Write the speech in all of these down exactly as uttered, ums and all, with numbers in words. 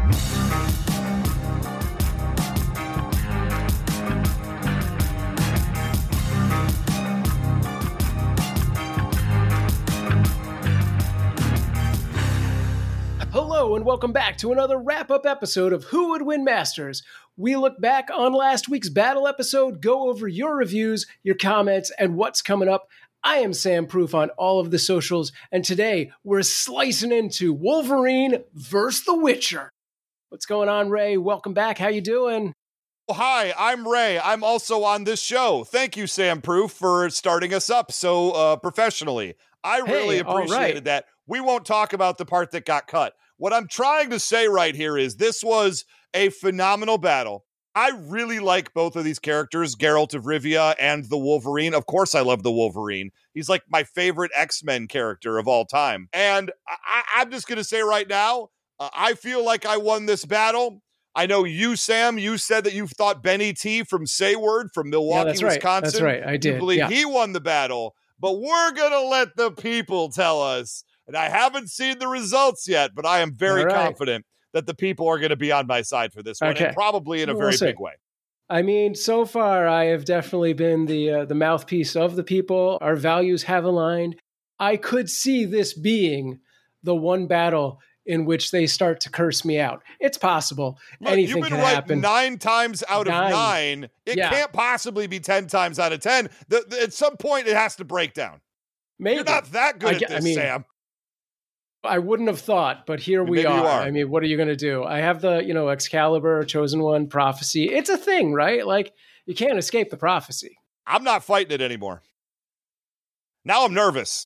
Hello and welcome back to another wrap-up episode of Who Would Win Masters. We look back on last week's battle episode, go over your reviews, your comments, and what's coming up. I am Sam Proof on all of the socials, and today we're slicing into Wolverine versus The Witcher. What's going on, Ray? Welcome back. How you doing? Hi, I'm Ray. I'm also on this show. Thank you, Sam Proof, for starting us up so uh, professionally. I really Hey, appreciated right. that. We won't talk about the part that got cut. What I'm trying to say right here is this was a phenomenal battle. I really like both of these characters, Geralt of Rivia and the Wolverine. Of course, I love the Wolverine. He's like my favorite X-Men character of all time. And I- I'm just going to say right now, uh, I feel like I won this battle. I know you, Sam, you said that you thought Benny T from Sayward from Milwaukee, Yeah, that's right. Wisconsin. That's right. I did. You believe Yeah. he won the battle, but we're going to let the people tell us. And I haven't seen the results yet, but I am very All right. confident that the people are going to be on my side for this one, Okay. and probably in a We'll very see. big way. I mean, so far, I have definitely been the uh, the mouthpiece of the people. Our values have aligned. I could see this being the one battle in which they start to curse me out. It's possible. Look, Anything you've been can right happen. nine times out of Nine. nine. It Yeah. can't possibly be ten times out of ten. The, the- at some point, it has to break down. Maybe. You're not that good I at get- I this, mean, Sam. I wouldn't have thought, but here we Maybe you are. are. I mean, what are you going to do? I have the, you know, Excalibur, Chosen One, Prophecy. It's a thing, right? Like, you can't escape the prophecy. I'm not fighting it anymore. Now I'm nervous.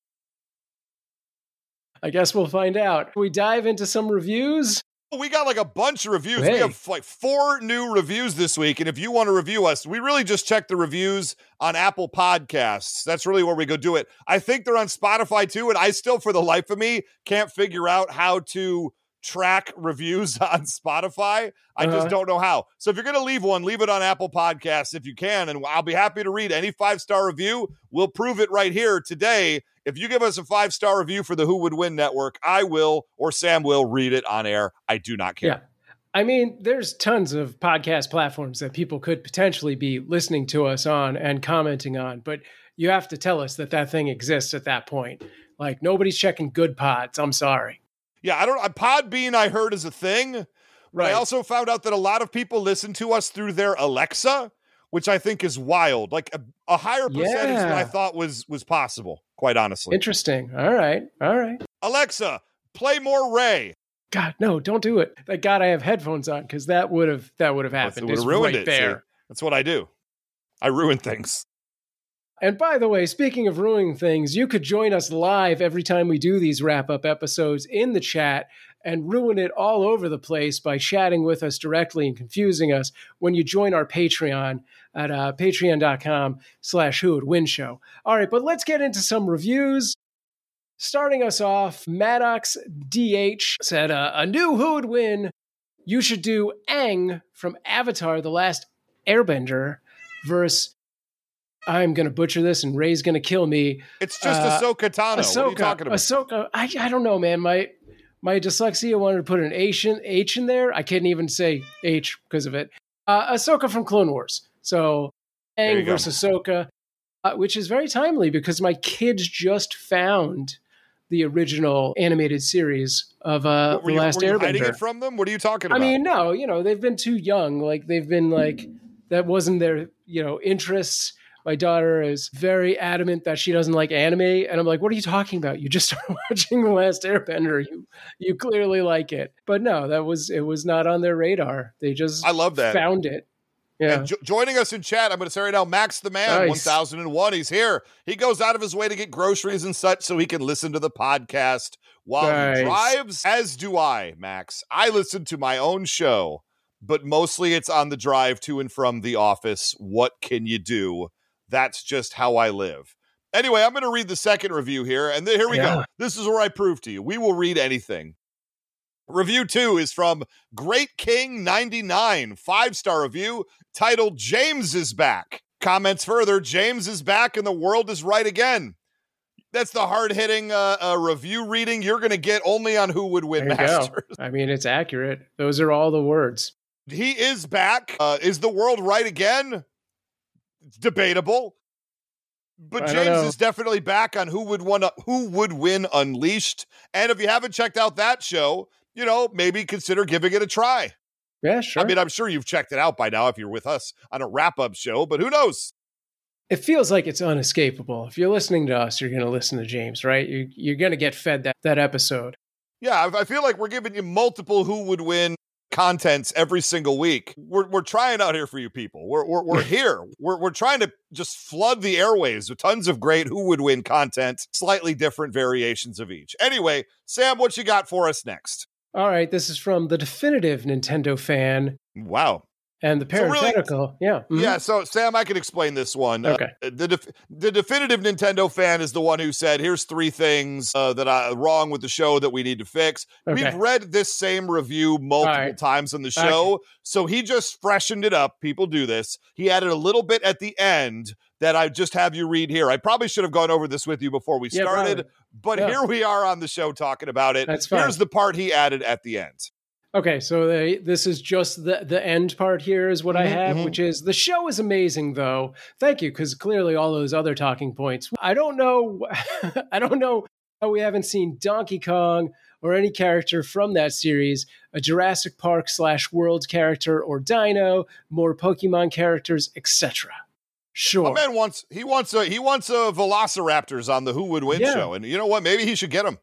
I guess we'll find out. We dive into some reviews. We got like a bunch of reviews. Hey. We have like four new reviews this week. And if you want to review us, we really just check the reviews on Apple Podcasts. That's really where we go do it. I think they're on Spotify too. And I still, for the life of me, can't figure out how to track reviews on Spotify. I Uh-huh. just don't know how. So if you're going to leave one, leave it on Apple Podcasts if you can. And I'll be happy to read any five-star review. We'll prove it right here today. If you give us a five-star review for the Who Would Win Network, I will, or Sam will, read it on air. I do not care. Yeah. I mean, there's tons of podcast platforms that people could potentially be listening to us on and commenting on, but you have to tell us that that thing exists at that point. Like, nobody's checking good pods. I'm sorry. Yeah, I don't. Podbean, I heard, is a thing. But Right. I also found out that a lot of people listen to us through their Alexa, which I think is wild. Like a, a higher percentage than Yeah. I thought was was possible. Quite honestly, Interesting. All right. All right. Alexa, play more Ray. God, no, don't do it. Thank God I have headphones on because that would have that would have happened. Would It's have ruined right it. there. See? That's what I do. I ruin things. And by the way, speaking of ruining things, you could join us live every time we do these wrap-up episodes in the chat and ruin it all over the place by chatting with us directly and confusing us when you join our Patreon at uh, patreon.com slash who would win show. All right, but let's get into some reviews. Starting us off, Maddox D H said, uh, a new Who Would Win. You should do Aang from Avatar, The Last Airbender versus... I'm going to butcher this and Ray's going to kill me. It's just Uh, Ahsoka Tano. What are you talking about? Ahsoka. I, I don't know, man. My my dyslexia wanted to put an H in, H in there. I couldn't even say H because of it. Uh, Ahsoka from Clone Wars. So There you Aang go. versus Ahsoka, uh, which is very timely because my kids just found the original animated series of uh, were The you, Last were you hiding Airbender. it from them? What are you talking I about? mean, no, you know, they've been too young. Like they've been like, that wasn't their, you know, interests. My daughter is very adamant that she doesn't like anime. And I'm like, what are you talking about? You just started watching The Last Airbender. You you clearly like it. But no, that was, it was not on their radar. They just I love that. found it. Yeah. And jo- joining us in chat, I'm going to say right now, Max the Man, Nice. one thousand one. He's here. He goes out of his way to get groceries and such so he can listen to the podcast while Nice. he drives, as do I, Max. I listen to my own show, but mostly it's on the drive to and from the office. What can you do? That's just how I live. Anyway, I'm going to read the second review here, and th- here we Yeah. go. This is where I prove to you. We will read anything. Review two is from Great King ninety-nine, five-star review titled James is Back. Comments further, James is back and the world is right again. That's the hard-hitting uh, uh, review reading you're going to get only on Who Would Win There you Masters. go. I mean, it's accurate. Those are all the words. He is back. Uh, is the world right again? It's debatable. But I James is definitely back on Who Would Win, Who Would Win Unleashed. And if you haven't checked out that show, you know, maybe consider giving it a try. Yeah, sure. I mean, I'm sure you've checked it out by now if you're with us on a wrap-up show, but who knows? It feels like it's unescapable. If you're listening to us, you're going to listen to James, right? You're, you're going to get fed that, that episode. Yeah, I feel like we're giving you multiple Who Would Win contents every single week. We're we're trying out here for you people. We're we're, we're here. We're we're trying to just flood the airwaves with tons of great Who Would Win content, slightly different variations of each. Anyway, Sam, what you got for us next? All right, this is from the definitive Nintendo fan. Wow. And the parenthetical, so really, yeah. Mm-hmm. Yeah, so Sam, I can explain this one. Okay. Uh, the def- the definitive Nintendo fan is the one who said, here's three things uh, that are wrong with the show that we need to fix. Okay. We've read this same review multiple right. times on the show, okay. so he just freshened it up. People do this. He added a little bit at the end that I just have you read here. I probably should have gone over this with you before we yeah, started, probably. but yeah. here we are on the show talking about it. That's fine. Here's the part he added at the end. Okay, so they, this is just the, the end part here is what mm-hmm, I have, mm-hmm. which is the show is amazing, though. Thank you, because clearly all those other talking points. I don't know. I don't know how we haven't seen Donkey Kong or any character from that series, a Jurassic Park slash World character or Dino, more Pokemon characters, et cetera. Sure. My man wants he wants a he wants a Velociraptors on the Who Would Win yeah. show, and you know what? Maybe he should get them.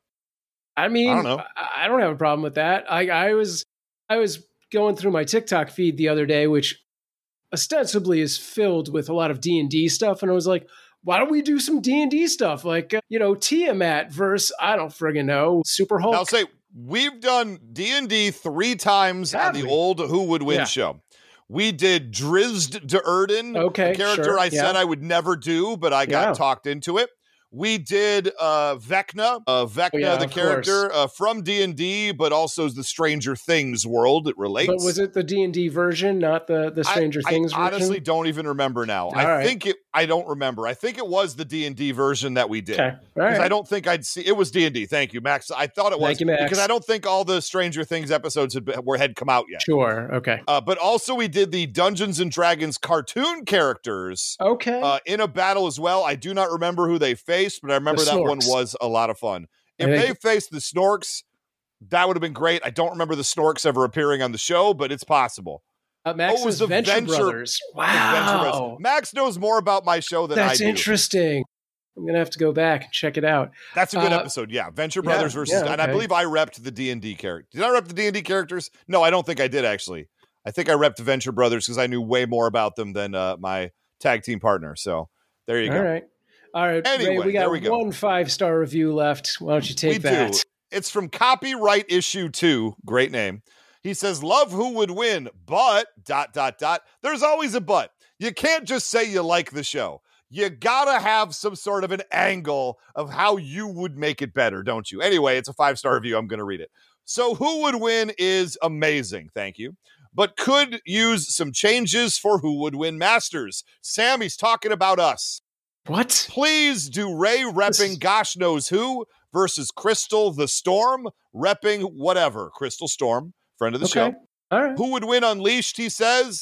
I mean, I don't know. I don't have a problem with that. I, I was I was going through my TikTok feed the other day, which ostensibly is filled with a lot of D and D stuff, and I was like, why don't we do some D and D stuff? Like, uh, you know, Tiamat versus, I don't friggin' know, Super Hulk. I'll say, we've done D and D three times have on the we? old Who Would Win yeah. show. We did Drizzt Do'Urden, okay, a character sure, I yeah. said I would never do, but I got yeah. talked into it. We did uh, Vecna, uh, Vecna, oh, yeah, the character uh, from D and D, but also the Stranger Things world. It relates. But was it the D and D version, not the, the Stranger I, Things I version? I honestly don't even remember now. All I right. think it. I don't remember. I think it was the D and D version that we did. Okay. Because right. I don't think I'd see. It was D and D. Thank you, Max. I thought it was. Thank you, Max. Because I don't think all the Stranger Things episodes had, were had come out yet. Sure. Okay. Uh, but also we did the Dungeons and Dragons cartoon characters. Okay. Uh, in a battle as well. I do not remember who they faced, but I remember the that one was a lot of fun. If think- they faced the Snorks, that would have been great. I don't remember the Snorks ever appearing on the show, but it's possible. Uh, Max oh, was Venture, Venture Brothers. Wow. Venture Brothers. Max knows more about my show than That's I do. That's interesting. I'm going to have to go back and check it out. That's a good uh, episode. Yeah. Venture Brothers yeah, versus, yeah, okay. and I believe I repped the D and D character. Did I rep the D and D characters? No, I don't think I did actually. I think I repped Venture Brothers because I knew way more about them than uh, my tag team partner. So there you All go. All right. All right. Anyway, Ray, we got we go. one five-star review left. Why don't you take we that? Do. It's from Copyright Issue two. Great name. He says, love Who Would Win, but dot, dot, dot. There's always a but. You can't just say you like the show. You gotta have some sort of an angle of how you would make it better, don't you? Anyway, it's a five-star review. I'm going to read it. So Who Would Win is amazing. Thank you. But could use some changes for Who Would Win Masters. Sammy's talking about us. What? Please do Ray repping this... Gosh Knows Who versus Crystal the Storm repping whatever. Crystal Storm. Friend of the okay. show. All right. Who Would Win Unleashed, he says.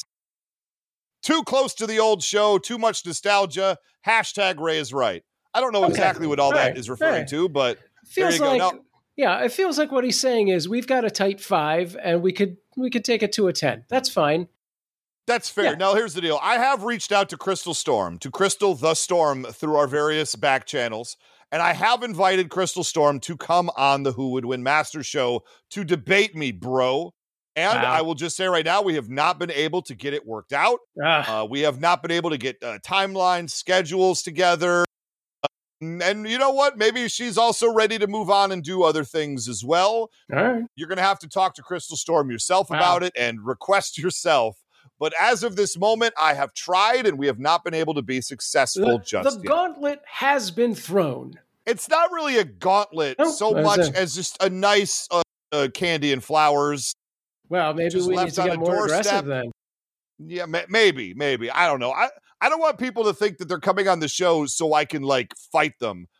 Too close to the old show, too much nostalgia. Hashtag Ray is right. I don't know okay. exactly what all, all that right. is referring right. to, but feels there you like, go. Now, yeah, it feels like what he's saying is we've got a tight five and we could we could take it to a ten. That's fine. That's fair. Yeah. Now, here's the deal. I have reached out to Crystal Storm, to Crystal the Storm through our various back channels. And I have invited Crystal Storm to come on the Who Would Win Master show to debate me, bro. And wow. I will just say right now, we have not been able to get it worked out. Uh, we have not been able to get uh, timelines, schedules together. Uh, and you know what? Maybe she's also ready to move on and do other things as well. All right. You're going to have to talk to Crystal Storm yourself wow. about it and request yourself. But as of this moment, I have tried, and we have not been able to be successful the, just The yet. gauntlet has been thrown. It's not really a gauntlet oh, so much it? as just a nice uh, uh, candy and flowers. Well, maybe we need to get more doorstep. aggressive then. Yeah, ma- maybe, maybe. I don't know. I, I don't want people to think that they're coming on the show so I can, like, fight them.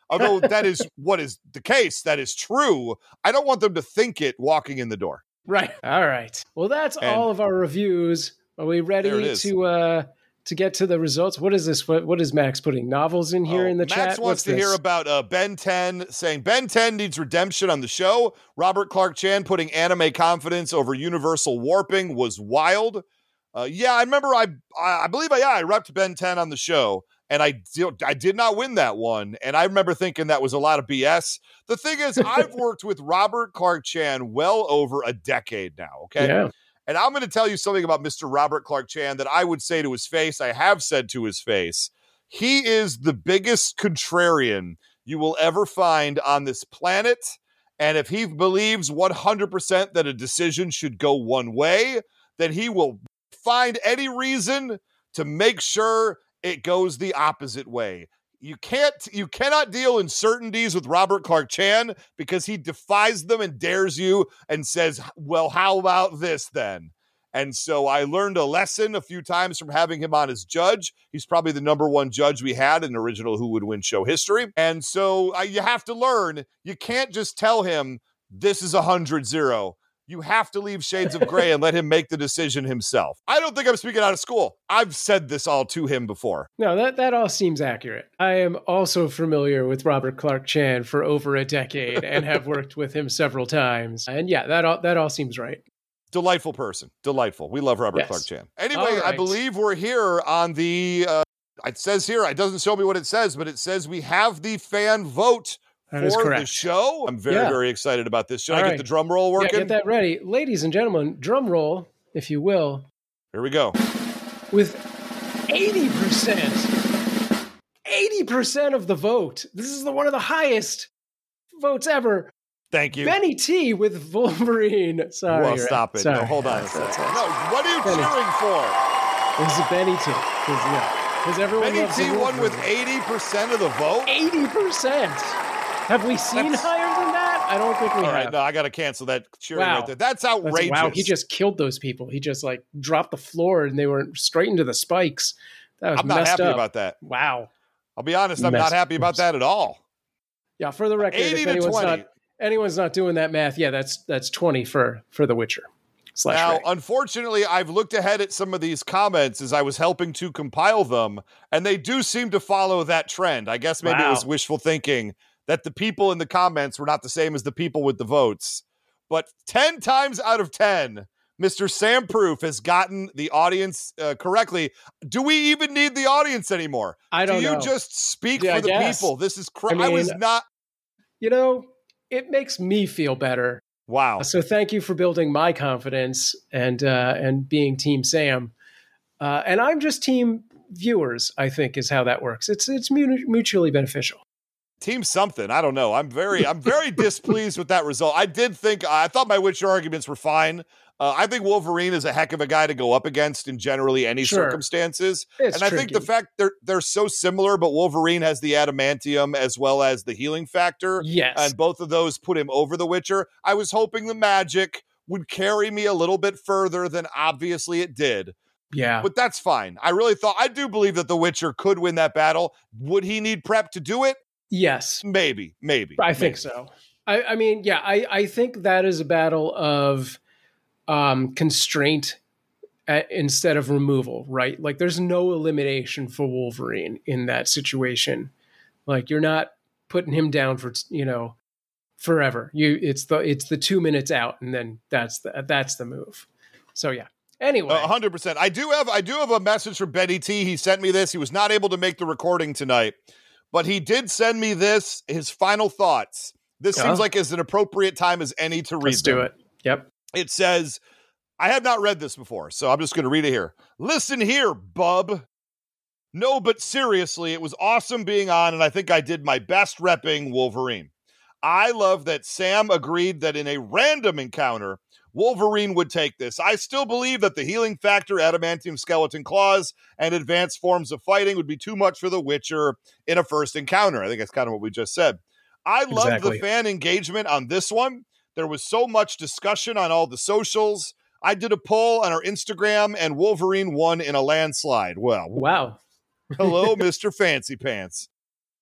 Although that is what is the case, that is true. I don't want them to think it walking in the door. Right. All right. Well, that's And all of our reviews. Are we ready to uh, to get to the results? What is this? What, what is Max putting? Novels in here oh, in the Max chat? Max wants What's to this? hear about uh, Ben ten saying Ben ten needs redemption on the show. Robert Clark Chan putting anime confidence over universal warping was wild. Uh, yeah, I remember I I believe I, yeah, I repped Ben ten on the show. And I did, I did not win that one. And I remember thinking that was a lot of B S. The thing is, I've worked with Robert Clark Chan well over a decade now, okay? Yeah. And I'm going to tell you something about Mister Robert Clark Chan that I would say to his face. I have said to his face. He is the biggest contrarian you will ever find on this planet. And if he believes one hundred percent that a decision should go one way, then he will find any reason to make sure it goes the opposite way. You can't, you cannot deal in certainties with Robert Clark Chan because he defies them and dares you and says, well, how about this then? And so I learned a lesson a few times from having him on as judge. He's probably the number one judge we had in original Who Would Win show history. And so uh, you have to learn, you can't just tell him this is a hundred zero. You have to leave shades of gray and let him make the decision himself. I don't think I'm speaking out of school. I've said this all to him before. No, that, that all seems accurate. I am also familiar with Robert Clark Chan for over a decade and have worked with him several times. And yeah, that all, that all seems right. Delightful person. Delightful. We love Robert Yes. Clark Chan. Anyway, Right. I believe we're here on the, uh, it says here, it doesn't show me what it says, but it says we have the fan vote That is for correct. the show. I'm very, Yeah. very excited about this. Should All I right. get the drum roll Yeah, working? get that ready. Ladies and gentlemen, drum roll, if you will, Here we go. with eighty percent. eighty percent of the vote. This is the one of the highest votes ever. Thank you. Benny T with Wolverine. Sorry. well, Ray. stop it. Sorry. No, hold on a That's- second. that's- No, what are you Benny. cheering for? This is Benny T. Because yeah, because everyone Benny loves T the won with Wolverine. eighty percent of the vote? eighty percent. Have we seen That's- higher than that? I don't think we All have. right, no, I got to cancel that cheering Wow. right there. That's That's- outrageous. wow, he just killed those people. He just like dropped the floor and they were straight into the spikes. That was I'm not messed happy up. about that. Wow. I'll be honest, I'm Messed- not happy about that at all. Yeah, for the record, eighty if to anyone's twenty. not anyone's not doing that math, yeah, that's that's twenty for for The Witcher. Slash Now, Ray. unfortunately, I've looked ahead at some of these comments as I was helping to compile them, and they do seem to follow that trend. I guess maybe it Wow. was wishful thinking that the people in the comments were not the same as the people with the votes. But ten times out of ten, Mister Sam Proof has gotten the audience uh, correctly. Do we even need the audience anymore? I don't Do you know. just speak Yeah, for I the guess. people? This is cr- I I was mean- not. You know, it makes me feel better. Wow. So thank you for building my confidence and uh, and being Team Sam. Uh, and I'm just Team Viewers, I think, is how that works. It's it's mu- mutually beneficial. Team something. I don't know. I'm very, I'm very displeased with that result. I did think, I thought my Witcher arguments were fine. Uh, I think Wolverine is a heck of a guy to go up against in generally any Sure. circumstances. It's and I think the tricky. fact they're they're so similar, but Wolverine has the adamantium as well as the healing factor. Yes. And both of those put him over the Witcher. I was hoping the magic would carry me a little bit further than obviously it did. Yeah. But that's fine. I really thought, I do believe that the Witcher could win that battle. Would he need prep to do it? Yes. Maybe, maybe. I think maybe. so. I, I mean, yeah, I, I think that is a battle of um, constraint at, instead of removal, right? Like there's no elimination for Wolverine in that situation. Like you're not putting him down for, you know, forever. You it's the it's the two minutes out and then that's the that's the move. So yeah. Anyway. A hundred percent. I do have I do have a message from Benny T. He sent me this. He was not able to make the recording tonight, but he did send me this, his final thoughts. This Oh. seems like as an appropriate time as any to read Let's them. do it. Yep. It says, I have not read this before, so I'm just going to read it here. Listen here, bub. No, but seriously, it was awesome being on, and I think I did my best repping Wolverine. I love that Sam agreed that in a random encounter, Wolverine would take this. I still believe that the healing factor, adamantium skeleton claws, and advanced forms of fighting would be too much for the Witcher in a first encounter. I think that's kind of what we just said. I love Exactly. the fan engagement on this one. There was so much discussion on all the socials. I did a poll on our Instagram, and Wolverine won in a landslide. Well, Wow. hello, Mister Fancy Pants.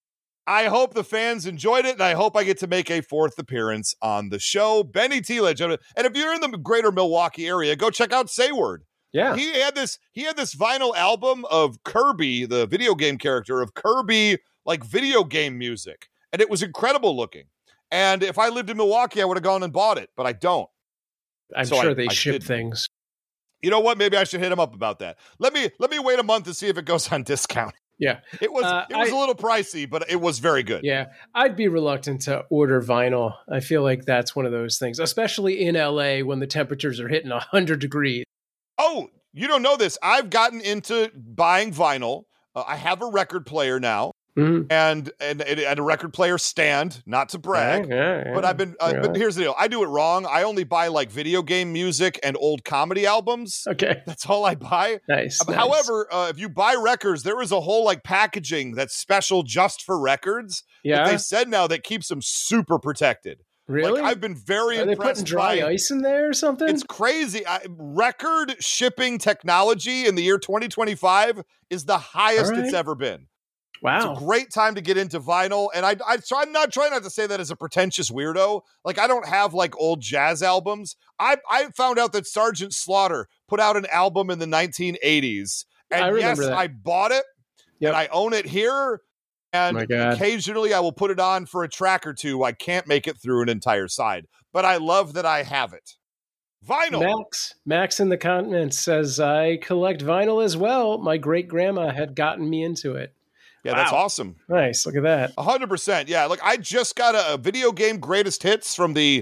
I hope the fans enjoyed it, and I hope I get to make a fourth appearance on the show. Benny Teeledge. And if you're in the greater Milwaukee area, go check out Say Word. Yeah. He had this, he had this vinyl album of Kirby, the video game character of Kirby, like video game music. And it was incredible looking. And if I lived in Milwaukee, I would have gone and bought it, but I don't. I'm So sure I- they I ship didn't. things. You know what? Maybe I should hit him up about that. Let me let me wait a month to see if it goes on discount. Yeah. It was Uh, it was I- a little pricey, but it was very good. Yeah. I'd be reluctant to order vinyl. I feel like that's one of those things, especially in L A when the temperatures are hitting one hundred degrees. Oh, you don't know this. I've gotten into buying vinyl. Uh, I have a record player now. Mhm. And, and and a record player stand, not to brag, Yeah, yeah, but I've been. Uh, yeah. But here's the deal: I do it wrong. I only buy like video game music and old comedy albums. Okay. That's all I buy. Nice. Uh, nice. However, uh, if you buy records, there is a whole like packaging that's special just for records. yeah. That they said now that keeps them super protected. Really? Like I've been very Are they impressed. putting dry by, ice in there or something? It's crazy. I, record shipping technology in the year twenty twenty-five is the highest All right. it's ever been. Wow. It's a great time to get into vinyl. And I, I, so I'm not trying not to say that as a pretentious weirdo. Like I don't have like old jazz albums. I, I found out that Sergeant Slaughter put out an album in the nineteen eighties. And I remember yes, that. I bought it Yep. and I own it here. And My God. occasionally I will put it on for a track or two. I can't make it through an entire side, but I love that I have it. Vinyl. Max, Max in the comments says, I collect vinyl as well. My great grandma had gotten me into it. Yeah, that's Wow. awesome. Nice. Look at that. A hundred percent. Yeah. Look, I just got a, a video game greatest hits from the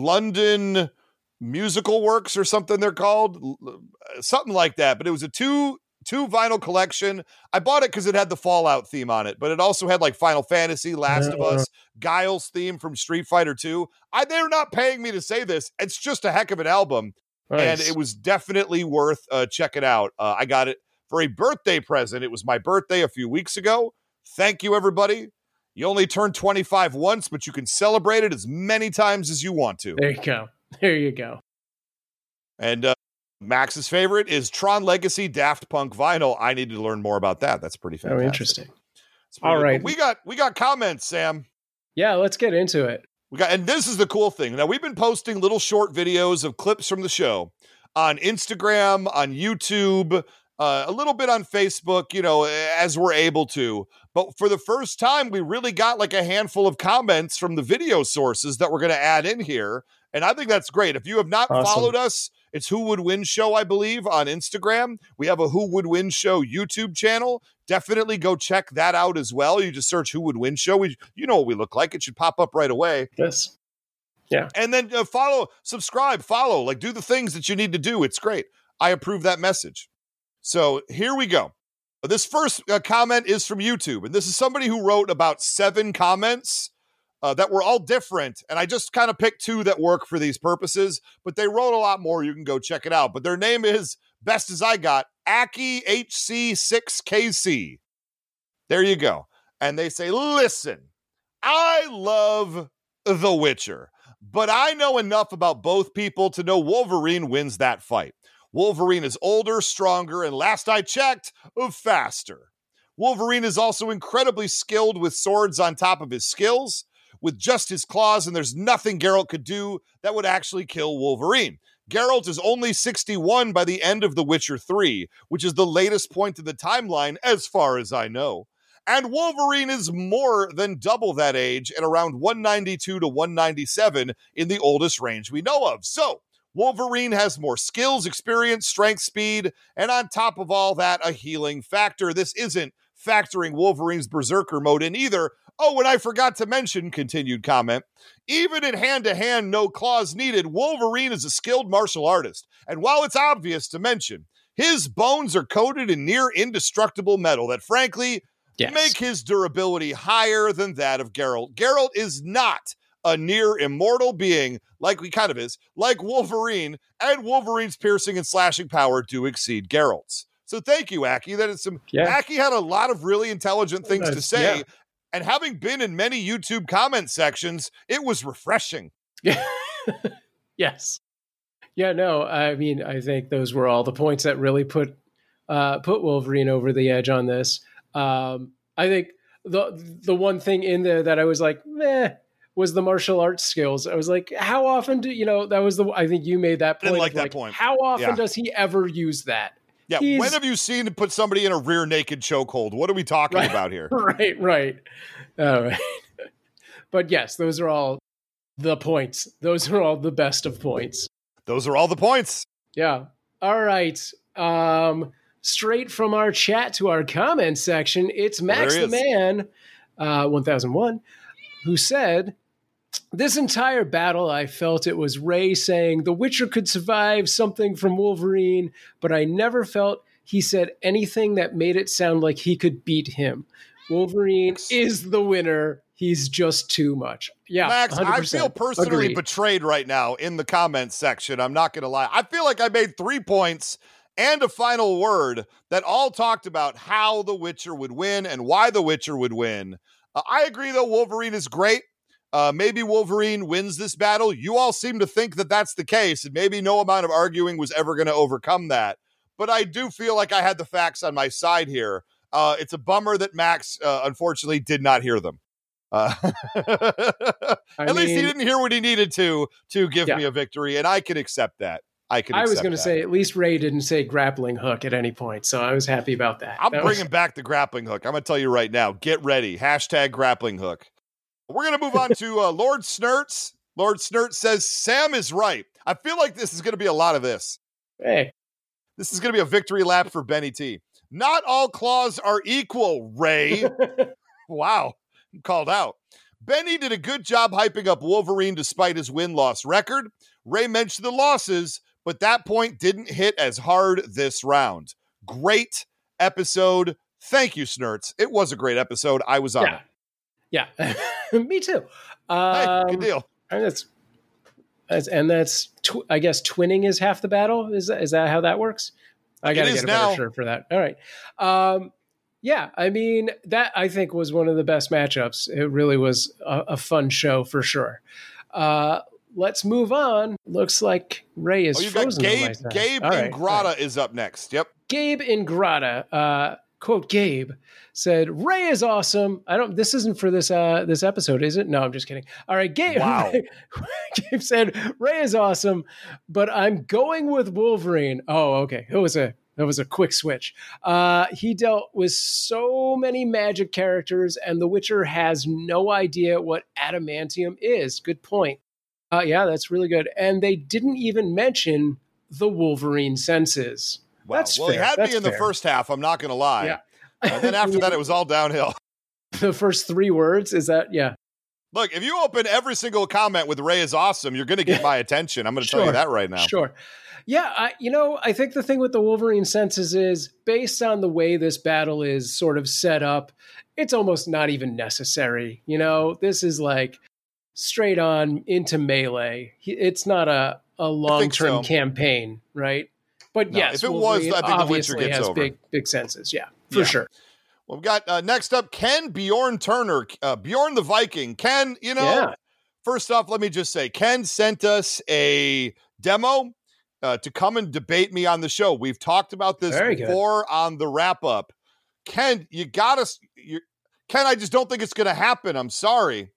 London Musical Works or something they're called, L- something like that. But it was a two two vinyl collection. I bought it because it had the Fallout theme on it, but it also had like Final Fantasy, Last of Uh. Us, Guile's theme from Street Fighter two. I they're not paying me to say this. It's just a heck of an album, Nice. and it was definitely worth uh, checking out. Uh, I got it for a birthday present. It was my birthday a few weeks ago. Thank you, everybody. You only turn twenty-five once, but you can celebrate it as many times as you want to. There you go. There you go. And uh, Max's favorite is Tron Legacy Daft Punk vinyl. I need to learn more about that. That's pretty Oh, fantastic. interesting. It's pretty All good. right. But we got we got comments, Sam. Yeah, let's get into it. We got, and this is the cool thing. Now we've been posting little short videos of clips from the show on Instagram, on YouTube, uh, a little bit on Facebook, you know, as we're able to. But for the first time, we really got like a handful of comments from the video sources that we're going to add in here. And I think that's great. If you have not Awesome. followed us, it's Who Would Win Show, I believe, on Instagram. We have a Who Would Win Show YouTube channel. Definitely go check that out as well. You just search Who Would Win Show. We, you know what we look like. It should pop up right away. Yes. And then uh, follow, subscribe, follow, like do the things that you need to do. It's great. I approve that message. So here we go. This first uh, comment is from YouTube. And this is somebody who wrote about seven comments uh, that were all different. And I just kind of picked two that work for these purposes. But they wrote a lot more. You can go check it out. But their name is, best as I got, Aki H C six K C. There you go. And they say, listen, I love The Witcher, but I know enough about both people to know Wolverine wins that fight. Wolverine is older, stronger, and last I checked, faster. Wolverine is also incredibly skilled with swords on top of his skills, with just his claws, and there's nothing Geralt could do that would actually kill Wolverine. Geralt is only sixty-one by the end of The Witcher three, which is the latest point in the timeline as far as I know. And Wolverine is more than double that age at around one ninety-two to one ninety-seven in the oldest range we know of. So, Wolverine has more skills, experience, strength, speed, and on top of all that, a healing factor. This isn't factoring Wolverine's Berserker mode in either. Oh, and I forgot to mention, continued comment, even in hand-to-hand, no claws needed, Wolverine is a skilled martial artist. And while it's obvious to mention, his bones are coated in near indestructible metal that, frankly, Yes. make his durability higher than that of Geralt. Geralt is not a near immortal being, like he kind of is, like Wolverine, and Wolverine's piercing and slashing power do exceed Geralt's. So thank you, Aki. That is some Yeah. Aki had a lot of really intelligent things Uh, to say. yeah. And having been in many YouTube comment sections, it was refreshing. Yeah. Yes. Yeah, no, I mean, I think those were all the points that really put uh, put Wolverine over the edge on this. Um, I think the the one thing in there that I was like, meh, was the martial arts skills. I was like, how often do you know? That was the I think you made that I didn't point. like of that like, point. How often Yeah. does he ever use that? Yeah, He's- when have you seen him put somebody in a rear naked chokehold? What are we talking Right. about here? Right, right. All right. But yes, those are all the points. Those are all the best of points. Those are all the points. Yeah. All right. Um, straight from our chat to our comment section, it's Max There the he is. Man, uh, one thousand one, who said, this entire battle, I felt it was Ray saying the Witcher could survive something from Wolverine, but I never felt he said anything that made it sound like he could beat him. Wolverine is the winner. He's just too much. Yeah, Max, one hundred I percent. feel personally Agreed. betrayed right now in the comments section. I'm not going to lie. I feel like I made three points and a final word that all talked about how the Witcher would win and why the Witcher would win. Uh, I agree, though, Wolverine is great. Uh, maybe Wolverine wins this battle. You all seem to think that that's the case, and maybe no amount of arguing was ever going to overcome that. But I do feel like I had the facts on my side here. Uh, it's a bummer that Max, uh, unfortunately, did not hear them. Uh, at least he mean- didn't hear what he needed to to give Yeah. me a victory, and I can accept that. I can. I was accept going to that. say, at least Ray didn't say grappling hook at any point, so I was happy about that. I'm That bringing was- back the grappling hook. I'm going to tell you right now. Get ready. Hashtag grappling hook. We're going to move on to uh, Lord Snurts. Lord Snurts says, Sam is right. I feel like this is going to be a lot of this. Hey, This is going to be a victory lap for Benny T. Not all claws are equal, Ray. Wow. I'm called out. Benny did a good job hyping up Wolverine despite his win-loss record. Ray mentioned the losses, but that point didn't hit as hard this round. Great episode. Thank you, Snurts. It was a great episode. I was on yeah. it. Yeah. Me too. Hey, Um, good deal. And that's, that's and that's tw- I guess twinning is half the battle. Is that, is that how that works? I got to is get a now. better shirt for that. All right. Um, yeah, I mean that I think was one of the best matchups. It really was a, a fun show for sure. Uh, let's move on. Looks like Ray is Oh, you got frozen. on my Gabe. side. Gabe All right, Ingrata all right. is up next. Yep. Gabe Ingrata, uh, quote Gabe said, Ray is awesome. I don't, this isn't for this, uh, this episode, is it? No, I'm just kidding. All right. Gabe, Wow. Gabe said, Ray is awesome, but I'm going with Wolverine. Oh, okay. It was a, that was a quick switch. Uh, he dealt with so many magic characters and The Witcher has no idea what adamantium is. Good point. Uh, yeah, that's really good. And they didn't even mention the Wolverine senses. Wow. That's well, fair. he had That's me in the fair. first half. I'm not going to lie. Yeah. And then after that, it was all downhill. The first three words is that, yeah. Look, if you open every single comment with Ray is awesome, you're going to get my attention. I'm going to tell you Sure. that right now. Sure. Yeah, I, you know, I think the thing with the Wolverine senses is based on the way this battle is sort of set up, it's almost not even necessary. You know, this is like straight on into melee. He- It's not a, a long-term so. campaign, right? But No, yes, if it was, Wolverine I think The Witcher obviously gets has over. big, big senses. Yeah, for Yeah. sure. Well, we've got uh, next up Ken Bjorn Turner, uh, Bjorn the Viking. Ken, you know, Yeah. first off, let me just say, Ken sent us a demo uh, to come and debate me on the show. We've talked about this Very good. before on the wrap up. Ken, you got us. Ken, I just don't think it's going to happen. I'm sorry.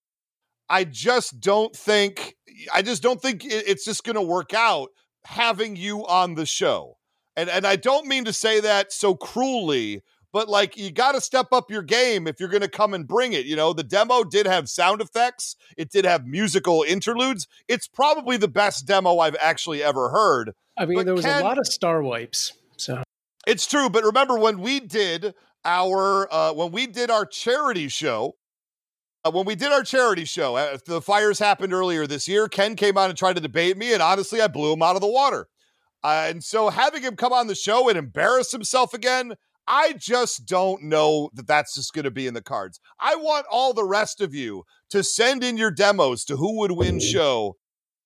I just don't think. I just don't think it, it's just going to work out having you on the show. And and I don't mean to say that so cruelly, but like you got to step up your game if you're going to come and bring it. You know, the demo did have sound effects. It did have musical interludes. It's probably the best demo I've actually ever heard. I mean, But there was Ken- a lot of star wipes. So It's true, but remember when we did our uh, when we did our charity show, uh, when we did our charity show, uh, the fires happened earlier this year. Ken came on and tried to debate me, and honestly, I blew him out of the water. Uh, and so having him come on the show and embarrass himself again, I just don't know that that's just going to be in the cards. I want all the rest of you to send in your demos to Who Would Win Show.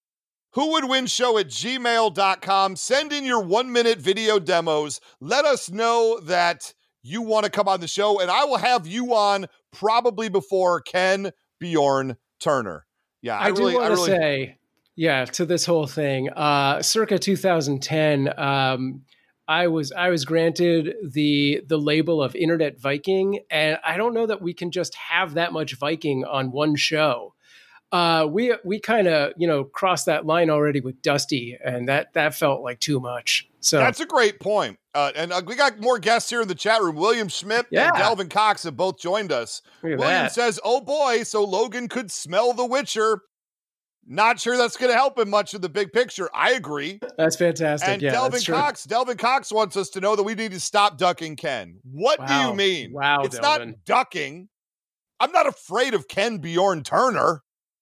Who Would Win Show at gmail dot com. Send in your one-minute video demos. Let us know that you want to come on the show, and I will have you on probably before Ken Bjorn Turner. Yeah, I, I, really, do want I to really, say, yeah, to this whole thing, uh, circa two thousand ten, um, I was I was granted the the label of Internet Viking, and I don't know that we can just have that much Viking on one show. Uh, we we kind of you know crossed that line already with Dusty, and that that felt like too much. So that's a great point. Uh, and uh, we got more guests here in the chat room. William Schmidt yeah. and Delvin Cox have both joined us. William that. says, "Oh boy, so Logan could smell the Witcher." Not sure that's going to help him much in the big picture. I agree. That's fantastic. And yeah, Delvin Cox, Delvin Cox wants us to know that we need to stop ducking Ken. What wow. do you mean? Wow, it's Delvin. not ducking. I'm not afraid of Ken Bjorn Turner.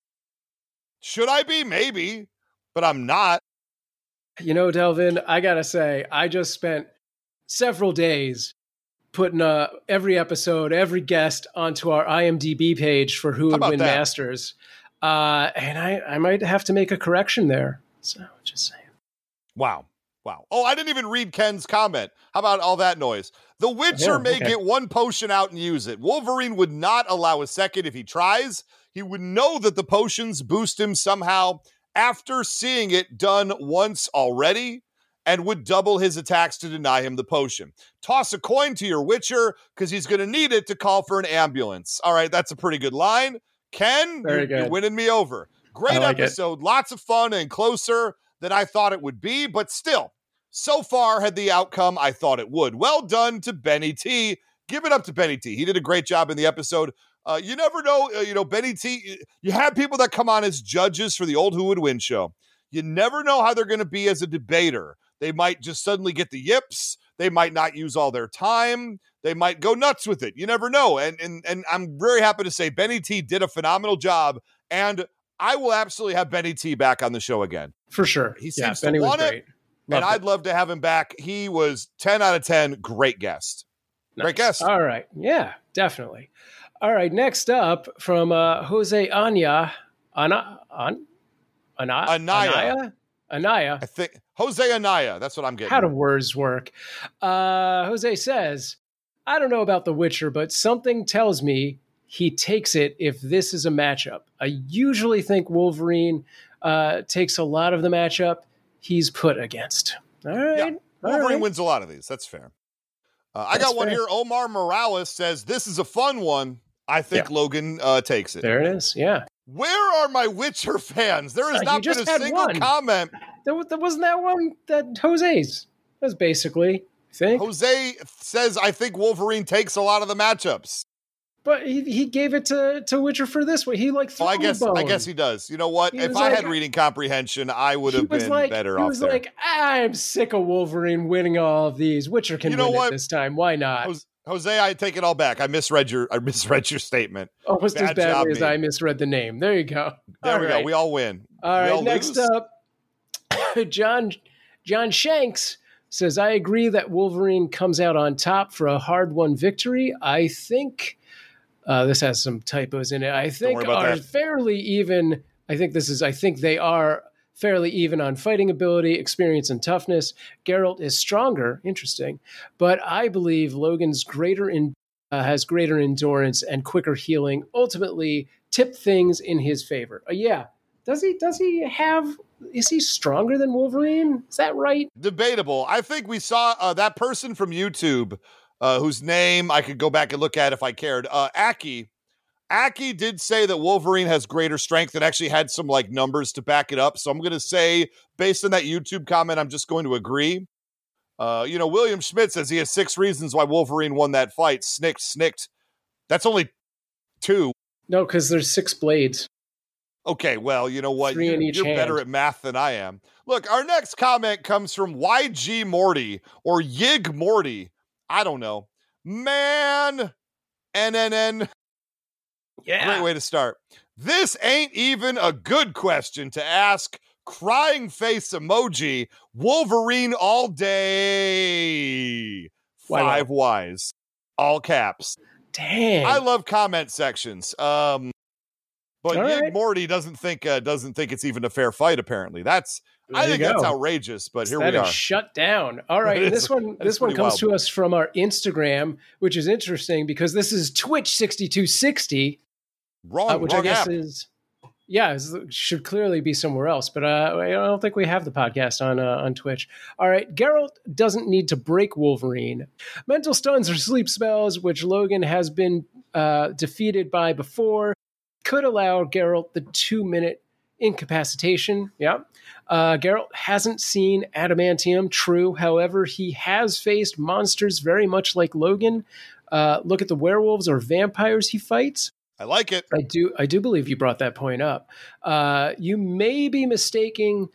Should I be? Maybe, but I'm not. You know, Delvin, I gotta say, I just spent several days putting uh, every episode, every guest onto our I M D B page for Who Would Win that? Masters. Uh, and I, I might have to make a correction there. So just saying. Wow. Wow. Oh, I didn't even read Ken's comment. How about all that noise? The Witcher oh, may okay. get one potion out and use it. Wolverine would not allow a second if he tries. He would know that the potions boost him somehow after seeing it done once already and would double his attacks to deny him the potion. Toss a coin to your Witcher because he's going to need it to call for an ambulance. All right, that's a pretty good line. Ken, you're, you're winning me over. Great like episode. It. Lots of fun and closer than I thought it would be, but still, so far had the outcome I thought it would. Well done to Benny T. Give it up to Benny T. He did a great job in the episode. Uh, you never know, uh, you know, Benny T, you have people that come on as judges for the old Who Would Win show. You never know how they're going to be as a debater. They might just suddenly get the yips. They might not use all their time. They might go nuts with it. You never know. And and and I'm very happy to say Benny T did a phenomenal job. And I will absolutely have Benny T back on the show again. For sure. He seems yeah, to want it. Loved and it. I'd love to have him back. He was ten out of ten. Great guest. Nice. Great guest. All right. Yeah, definitely. All right. Next up from uh, Jose Anya. Ana, An, Ana, Anaya. Anaya? Anaya. I think Jose Anaya. That's what I'm getting. How do words work? Uh, Jose says, I don't know about The Witcher, but something tells me he takes it if this is a matchup. I usually think Wolverine uh, takes a lot of the matchup he's put against. All right. Yeah. Wolverine all right. wins a lot of these. That's fair. Uh, I got one fair. here. Omar Morales says, this is a fun one. I think yeah. Logan uh, takes it. There it is. Yeah. Where are my Witcher fans? There has uh, not been a single one. comment. There, there wasn't that one that Jose's. That was basically, I think. Jose says, I think Wolverine takes a lot of the matchups. But he, he gave it to, to Witcher for this way. He like threw oh, I guess bone. I guess he does. You know what? He if I like, had reading comprehension, I would have been like, better he off was there. like, I'm sick of Wolverine winning all of these. Witcher can you know win what? it this time. Why not? Jose, Jose, I take it all back. I misread your I misread your statement. Almost as badly as I misread the name. There you go. There all we right. go. We all win. All we right. all Next lose? up, John John Shanks says, I agree that Wolverine comes out on top for a hard-won victory. I think uh, this has some typos in it. I think are that. fairly even. I think this is. I think they are fairly even on fighting ability, experience, and toughness. Geralt is stronger. Interesting, but I believe Logan's greater in uh, has greater endurance and quicker healing. Ultimately, tip things in his favor. Uh, yeah. Does he? Does he have? Is he stronger than Wolverine? Is that right? Debatable. I think we saw uh, that person from YouTube, uh, whose name I could go back and look at if I cared. Uh, Aki. Aki did say that Wolverine has greater strength and actually had some like numbers to back it up. So I'm going to say, based on that YouTube comment, I'm just going to agree. Uh, you know, William Schmidt says he has six reasons why Wolverine won that fight. Snicked, snicked. That's only two. No, because there's six blades. Okay, well, you know what? Three you're in each you're hand. better at math than I am. Look, our next comment comes from Y G Morty or Yig Morty. I don't know. Man, N N N. Yeah. Great way to start. This ain't even a good question to ask. Crying face emoji. Wolverine all day. Five Y's. All caps. Dang. I love comment sections. Um, but Yig right. Morty doesn't think uh, doesn't think it's even a fair fight. Apparently, that's there I think go. that's outrageous. But here that we are. Is shut down. All right, and this one this one comes wild. to us from our Instagram, which is interesting because this is Twitch sixty-two sixty. Wrong, uh, which wrong I guess app. is Yeah, it should clearly be somewhere else, but uh, I don't think we have the podcast on uh, on Twitch. All right, Geralt doesn't need to break Wolverine. Mental stuns or sleep spells, which Logan has been uh, defeated by before, could allow Geralt the two-minute incapacitation. Yeah. Uh, Geralt hasn't seen adamantium, true. However, he has faced monsters very much like Logan. Uh, look at the werewolves or vampires he fights. I like it. I do. I do believe you brought that point up. Uh, you may be mistaking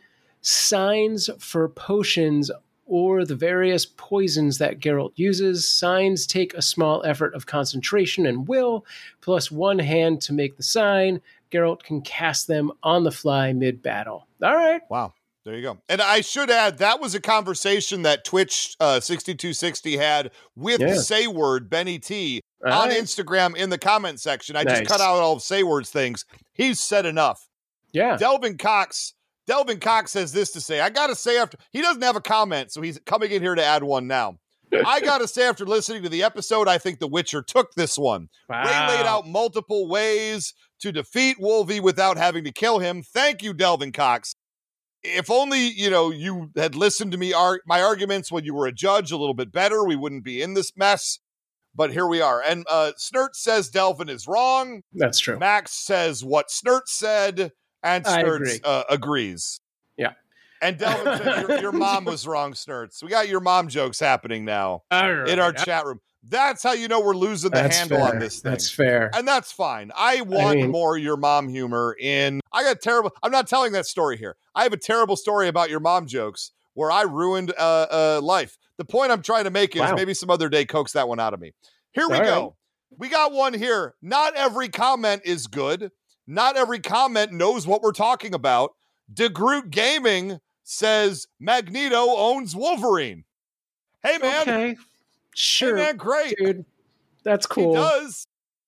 signs for potions or the various poisons that Geralt uses. Signs take a small effort of concentration and will, plus one hand to make the sign. Geralt can cast them on the fly mid-battle. All right. Wow. There you go. And I should add, that was a conversation that Twitch uh, sixty-two sixty had with Yeah. Sayword, Benny T, All on right. Instagram in the comment section. I Nice. just cut out all of Sayword's things. He's said enough. Yeah. Delvin Cox, Delvin Cox has this to say. I got to say after, he doesn't have a comment, so he's coming in here to add one now. I got to say after listening to the episode, I think The Witcher took this one. Wow. Ray laid out multiple ways to defeat Wolvie without having to kill him. Thank you, Delvin Cox. If only, you know, you had listened to me, ar- my arguments when you were a judge a little bit better, we wouldn't be in this mess. But here we are. And uh, Snert says Delvin is wrong. That's true. Max says what Snert said, and I Snert agree. uh, agrees. Yeah. And Delvin said your, your mom was wrong, Snerts. We got your mom jokes happening now All right. in our chat room. That's how you know we're losing the That's handle fair. on this thing. That's fair. And that's fine. I want mean- more your mom humor in. I got terrible. I'm not telling that story here. I have a terrible story about your mom jokes where I ruined uh, uh, life. The point I'm trying to make is Wow. maybe some other day coax that one out of me. Here we All go. right. We got one here. Not every comment is good. Not every comment knows what we're talking about. DeGroot Gaming says Magneto owns Wolverine. Hey, man. Okay. Sure. Hey, man, great. Dude. That's cool. He does.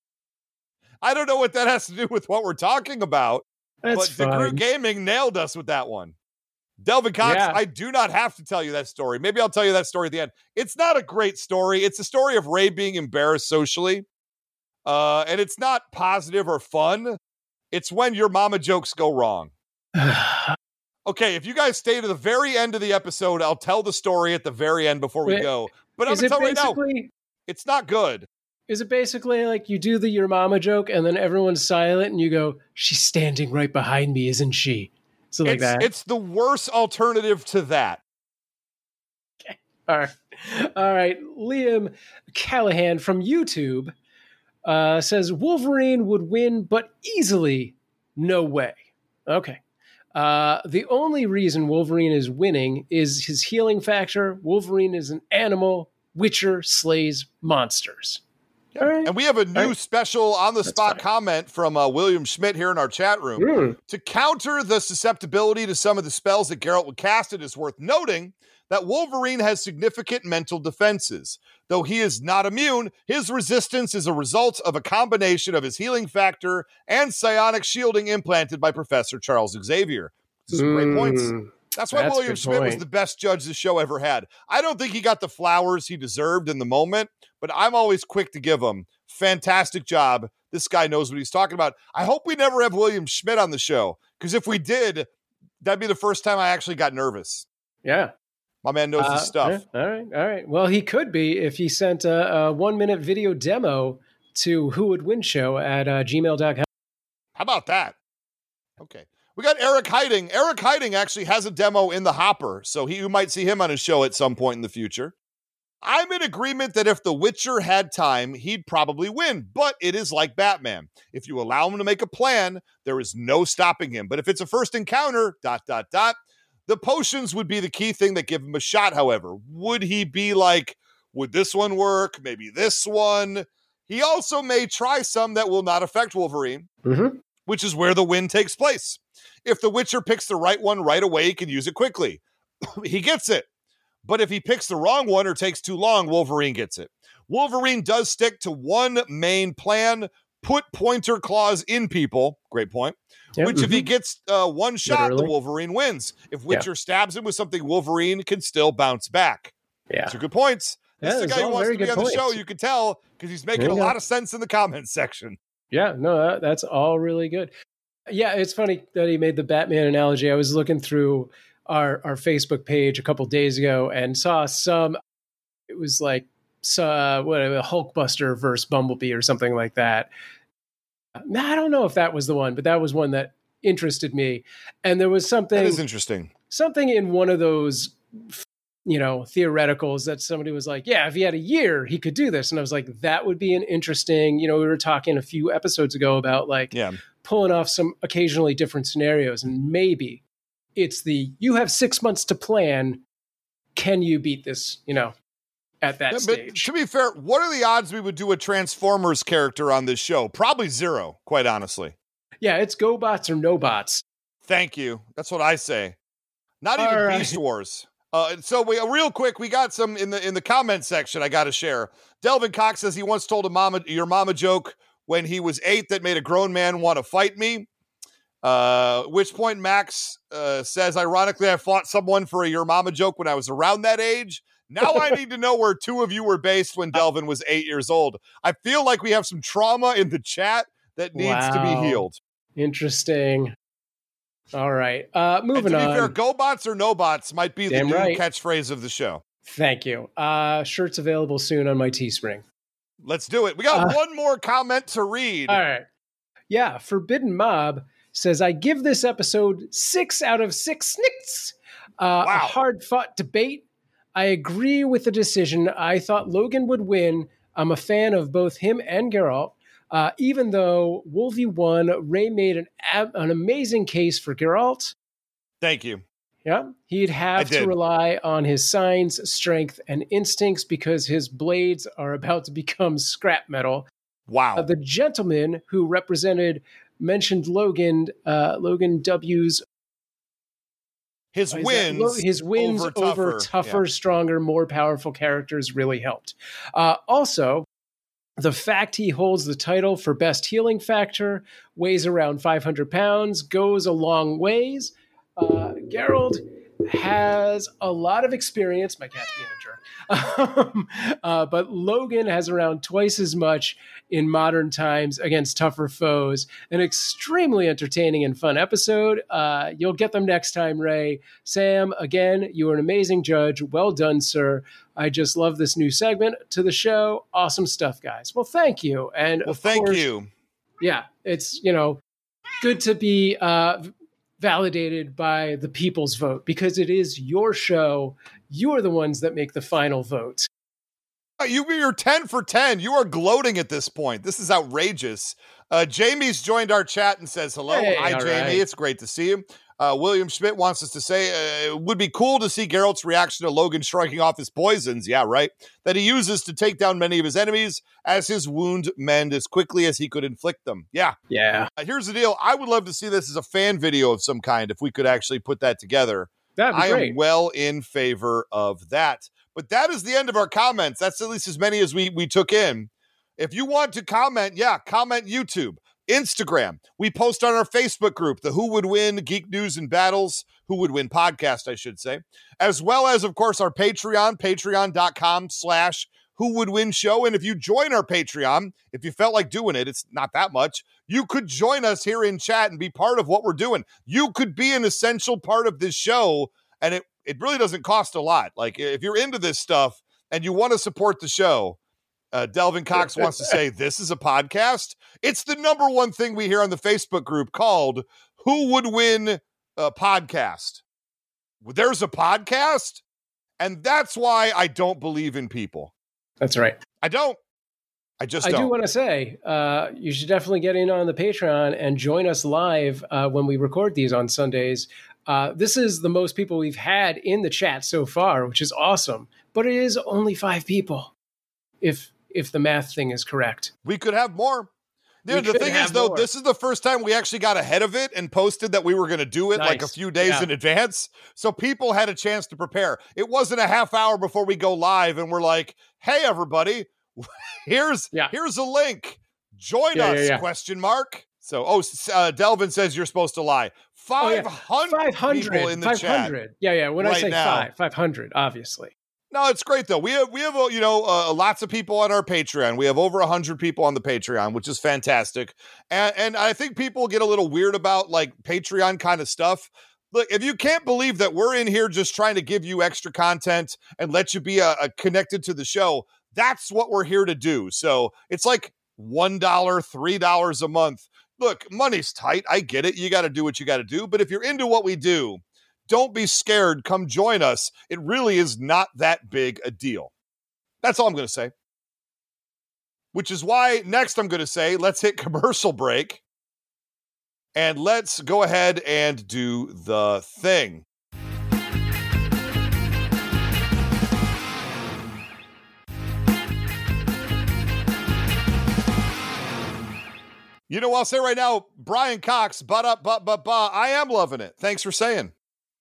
I don't know what that has to do with what we're talking about, That's but fine. DeGroot Gaming nailed us with that one. Delvin Cox, Yeah. I do not have to tell you that story. Maybe I'll tell you that story at the end. It's not a great story. It's a story of Ray being embarrassed socially. Uh, and it's not positive or fun. It's when your mama jokes go wrong. Okay, if you guys stay to the very end of the episode, I'll tell the story at the very end before we Wait, go. But I'm is going it to tell you right now, basically it's not good. is it basically like you do the your mama joke and then everyone's silent and you go, she's standing right behind me, isn't she? So like it's, that. it's the worst alternative to that. All right. All right. Liam Callahan from YouTube uh, says Wolverine would win, but easily. No way. Okay. Uh, the only reason Wolverine is winning is his healing factor. Wolverine is an animal. Witcher slays monsters. All right. And we have a new right. special on the That's spot fine. comment from uh, William Schmidt here in our chat room. Mm. To counter the susceptibility to some of the spells that Geralt would cast, it is worth noting that Wolverine has significant mental defenses. Though he is not immune, his resistance is a result of a combination of his healing factor and psionic shielding implanted by Professor Charles Xavier. These are great points. Mm. That's why That's a William good Schmidt was point. the best judge the show ever had. I don't think he got the flowers he deserved in the moment, but I'm always quick to give him. Fantastic job. This guy knows what he's talking about. I hope we never have William Schmidt on the show, because if we did, that'd be the first time I actually got nervous. Yeah. My man knows Uh, his stuff. yeah, All right. All right. Well, he could be if he sent a, a one minute video demo to Who Would Win Show at uh, gmail dot com. How about that? Okay. We got Eric Hiding. Eric Hiding actually has a demo in the hopper, so he, you might see him on his show at some point in the future. I'm in agreement that if The Witcher had time, he'd probably win, but it is like Batman. If you allow him to make a plan, there is no stopping him. But if it's a first encounter, dot, dot, dot, the potions would be the key thing that give him a shot, however. Would he be like, would this one work? Maybe this one? He also may try some that will not affect Wolverine, Mm-hmm. which is where the win takes place. If the Witcher picks the right one right away, he can use it quickly. He gets it. But if he picks the wrong one or takes too long, Wolverine gets it. Wolverine does stick to one main plan, put pointer claws in people. Great point. Yep, Which if he mhm. gets uh, one shot, Literally. the Wolverine wins. If Witcher stabs him with something, Wolverine can still bounce back. Yeah. Those are good points. This Yeah, is the those guy are who all wants very to be good on the show. points. You can tell because he's making There a you go. lot of sense in the comments section. Yeah. No, that, that's all really good. Yeah, it's funny that he made the Batman analogy. I was looking through our, our Facebook page a couple days ago and saw some, it was like, uh, what, a Hulkbuster versus Bumblebee or something like that. I don't know if that was the one, but that was one that interested me. And there was something that is interesting. Something in one of those, you know, theoreticals that somebody was like, yeah, if he had a year, he could do this. And I was like, that would be an interesting, you know, we were talking a few episodes ago about like yeah. pulling off some occasionally different scenarios. And maybe it's the, you have six months to plan. Can you beat this, you know, at that yeah, stage? But to be fair, what are the odds we would do a Transformers character on this show? Probably zero, quite honestly. Yeah, it's go bots or no bots. Thank you. That's what I say. Not even All Beast right. Wars. Uh, so we uh, real quick, we got some in the in the comment section. I got to share. Delvin Cox says he once told a mama your mama joke when he was eight that made a grown man want to fight me. Uh, which point Max uh, says, ironically, I fought someone for a your mama joke when I was around that age. Now I need to know where two of you were based when Delvin was eight years old. I feel like we have some trauma in the chat that needs Wow. to be healed. Interesting. All right. Uh, moving and to on. be fair, go bots or no bots might be Damn the new right. catchphrase of the show. Thank you. Uh, shirts available soon on my Teespring. Let's do it. We got Uh, one more comment to read. All right. Yeah. Forbidden Mob says, I give this episode six out of six snicks. Uh, Wow. A hard fought debate. I agree with the decision. I thought Logan would win. I'm a fan of both him and Geralt. Uh, even though Wolvie won, Ray made an ab- an amazing case for Geralt. Thank you. Yeah, he'd have to rely on his signs, strength, and instincts because his blades are about to become scrap metal. Wow. Uh, the gentleman who represented mentioned Logan, uh, Logan W's his wins, Lo- his wins over over tougher, tougher yeah. stronger, more powerful characters really helped. Uh, also, the fact he holds the title for best healing factor, weighs around five hundred pounds, goes a long ways. Uh, Geralt has a lot of experience. My cat's being a jerk. Um, uh, but Logan has around twice as much in modern times against tougher foes. An extremely entertaining and fun episode. Uh, you'll get them next time, Ray. Sam, again, you are an amazing judge. Well done, sir. I just love this new segment to the show. Awesome stuff, guys. Well, thank you. And well, of thank course, you. Yeah, it's, you know, good to be uh, validated by the people's vote because it is your show. You are the ones that make the final vote. You, you're ten for ten. You are gloating at this point. This is outrageous. Uh, Jamie's joined our chat and says, hello. Hey, Hi, Jamie. right. It's great to see you. Uh, William Schmidt wants us to say uh, it would be cool to see Geralt's reaction to Logan striking off his poisons. Yeah, right. That he uses to take down many of his enemies as his wound mend as quickly as he could inflict them. Yeah. Yeah. Uh, here's the deal. I would love to see this as a fan video of some kind if we could actually put that together. That'd be I great. am well in favor of that. But that is the end of our comments. That's at least as many as we, we took in. If you want to comment, yeah, comment YouTube, Instagram. We post on our Facebook group, the Who Would Win Geek News and Battles, Who Would Win podcast, I should say, as well as, of course, our Patreon, patreon.com slash Who Would Win show. And if you join our Patreon, if you felt like doing it, it's not that much, you could join us here in chat and be part of what we're doing. You could be an essential part of this show, and it It really doesn't cost a lot. Like, if you're into this stuff and you want to support the show, uh, Delvin Cox wants to say, this is a podcast. It's the number one thing we hear on the Facebook group called Who Would Win a Podcast. There's a podcast, and that's why I don't believe in people. That's right. I don't. I just I don't. do want to say, uh, you should definitely get in on the Patreon and join us live uh, when we record these on Sundays. Uh, this is the most people we've had in the chat so far, which is awesome. But it is only five people, if if the math thing is correct. We could have more. We The, the could thing have is, though, more. this is the first time we actually got ahead of it and posted that we were going to do it like a Nice. few days Yeah. in advance. So people had a chance to prepare. It wasn't a half hour before we go live and we're like, hey, everybody, here's, Yeah. here's a link. Join Yeah, us, yeah, yeah. question mark. So, oh, s- uh, Delvin says you're supposed to lie. Oh, yeah. five hundred, five hundred. people in the five chat. hundred. Yeah, yeah. When I right say now. five, five hundred, obviously. No, it's great though. We have we have uh, you know uh, lots of people on our Patreon. We have over a hundred people on the Patreon, which is fantastic. And and I think people get a little weird about like Patreon kind of stuff. Look, if you can't believe that we're in here just trying to give you extra content and let you be a, a connected to the show, that's what we're here to do. So it's like one dollar, three dollars a month. Look, money's tight. I get it. You got to do what you got to do. But if you're into what we do, don't be scared. Come join us. It really is not that big a deal. That's all I'm going to say. Which is why next I'm going to say, let's hit commercial break. And let's go ahead and do the thing. You know, I'll say right now, Brian Cox, but up, but, but, but, I am loving it. Thanks for saying.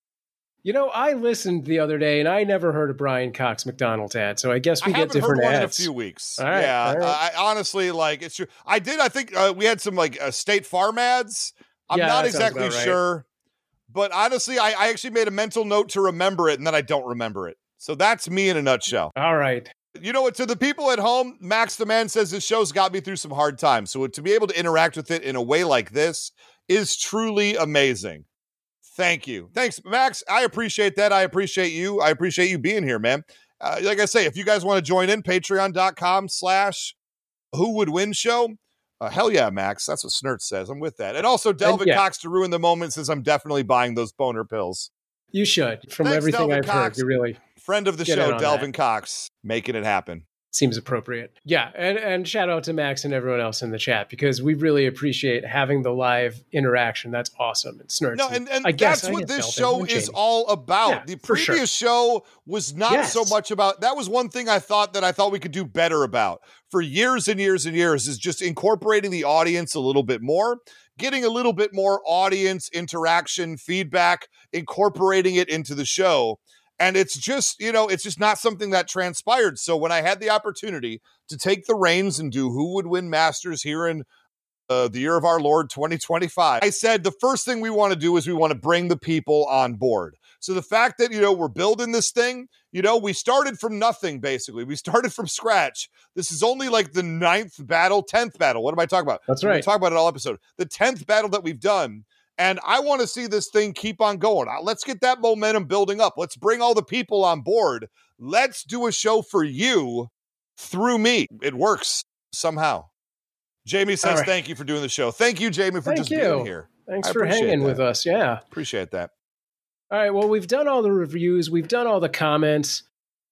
You know, I listened the other day, and I never heard a Brian Cox McDonald's ad, so I guess we I get different heard one ads. in a few weeks. All right, yeah, all right. I honestly like it's true. I did. I think uh, we had some like uh, State Farm ads. I'm Yeah, not that sounds exactly about right. sure, but honestly, I, I actually made a mental note to remember it, and then I don't remember it. So that's me in a nutshell. All right. You know what? To the people at home, Max the Man says this show's got me through some hard times. So to be able to interact with it in a way like this is truly amazing. Thank you. Thanks, Max. I appreciate that. I appreciate you. I appreciate you being here, man. Uh, like I say, if you guys want to join in, patreon.com slash who would win show. Uh, hell yeah, Max. That's what Snert says. I'm with that. And also Delvin yeah. Cox to ruin the moment says I'm definitely buying those boner pills. You should. From Thanks, everything Delvin I've Cox. heard, you really Friend of the Get in show, on Delvin that. Cox, making it happen. seems appropriate. Yeah, and, and shout out to Max and everyone else in the chat, because we really appreciate having the live interaction. That's awesome. And Snurts. No, and, and I guess, that's I what guess this Delvin show and is Jamie. all about. Yeah, the for previous sure. show was not Yes. so much about, that was one thing I thought that I thought we could do better about for years and years and years, is just incorporating the audience a little bit more, getting a little bit more audience interaction, feedback, incorporating it into the show. And it's just, you know, it's just not something that transpired. So when I had the opportunity to take the reins and do Who Would Win Masters here in uh, the year of our Lord twenty twenty-five, I said the first thing we want to do is we want to bring the people on board. So the fact that, you know, we're building this thing, you know, we started from nothing, basically. We started from scratch. This is only like the ninth battle, tenth battle. What am I talking about? That's We're right. gonna talk about it all episode. The tenth battle that we've done. And I want to see this thing keep on going. Uh, Let's get that momentum building up. Let's bring all the people on board. Let's do a show for you through me. It works somehow. Jamie says, right. thank you for doing the show. Thank you, Jamie, for Thank just you. being here. Thanks I for appreciate hanging that. with us. Yeah. Appreciate that. All right. Well, we've done all the reviews. We've done all the comments.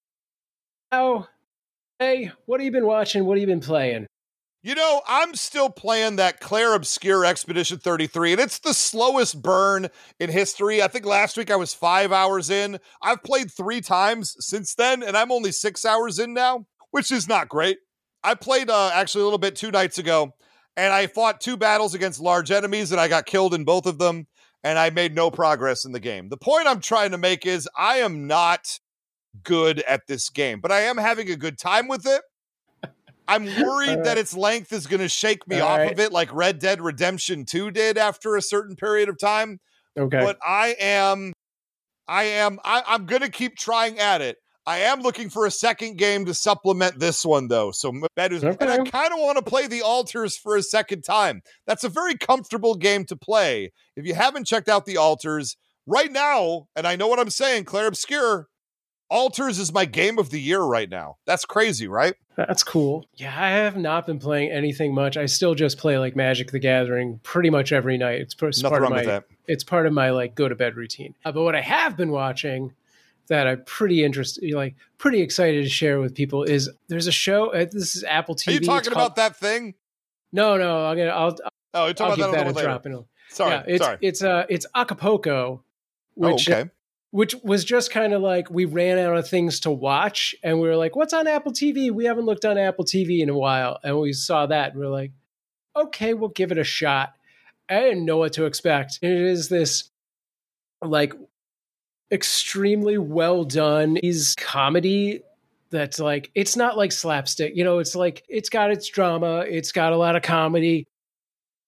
Now, hey, what have you been watching? What have you been playing? You know, I'm still playing that Claire Obscure Expedition thirty-three, and it's the slowest burn in history. I think last week I was five hours in. I've played three times since then, and I'm only six hours in now, which is not great. I played uh, actually a little bit two nights ago, and I fought two battles against large enemies, and I got killed in both of them, and I made no progress in the game. The point I'm trying to make is I am not good at this game, but I am having a good time with it. I'm worried right. that its length is going to shake me All off right. of it like Red Dead Redemption two did after a certain period of time. Okay. But I am, I am, I, I'm going to keep trying at it. I am looking for a second game to supplement this one, though. So that is, Okay. and I kind of want to play the Altars for a second time. That's a very comfortable game to play. If you haven't checked out the Altars right now, and I know what I'm saying, Claire Obscure, Altars is my game of the year right now. That's crazy, right? That's cool. Yeah, I have not been playing anything much. I still just play like Magic the Gathering pretty much every night. It's, it's Nothing part of wrong my with that. it's part of my like go to bed routine. Uh, but what I have been watching that I'm pretty interested, like pretty excited to share with people is there's a show. Uh, this is Apple T V. Are you talking It's about called, that thing? No, no. I'm gonna. I'll. Oh, you're talking I'll about give that a that a little later. drop. In a, Sorry, yeah, it's sorry. it's uh it's Acapulco, which oh, okay. which was just kind of like we ran out of things to watch, and we were like, "What's on Apple T V? We haven't looked on Apple T V in a while," and we saw that, and we we're like, "Okay, we'll give it a shot." I didn't know what to expect. It is this like extremely well done is comedy that's like it's not like slapstick, you know. It's like it's got its drama, it's got a lot of comedy.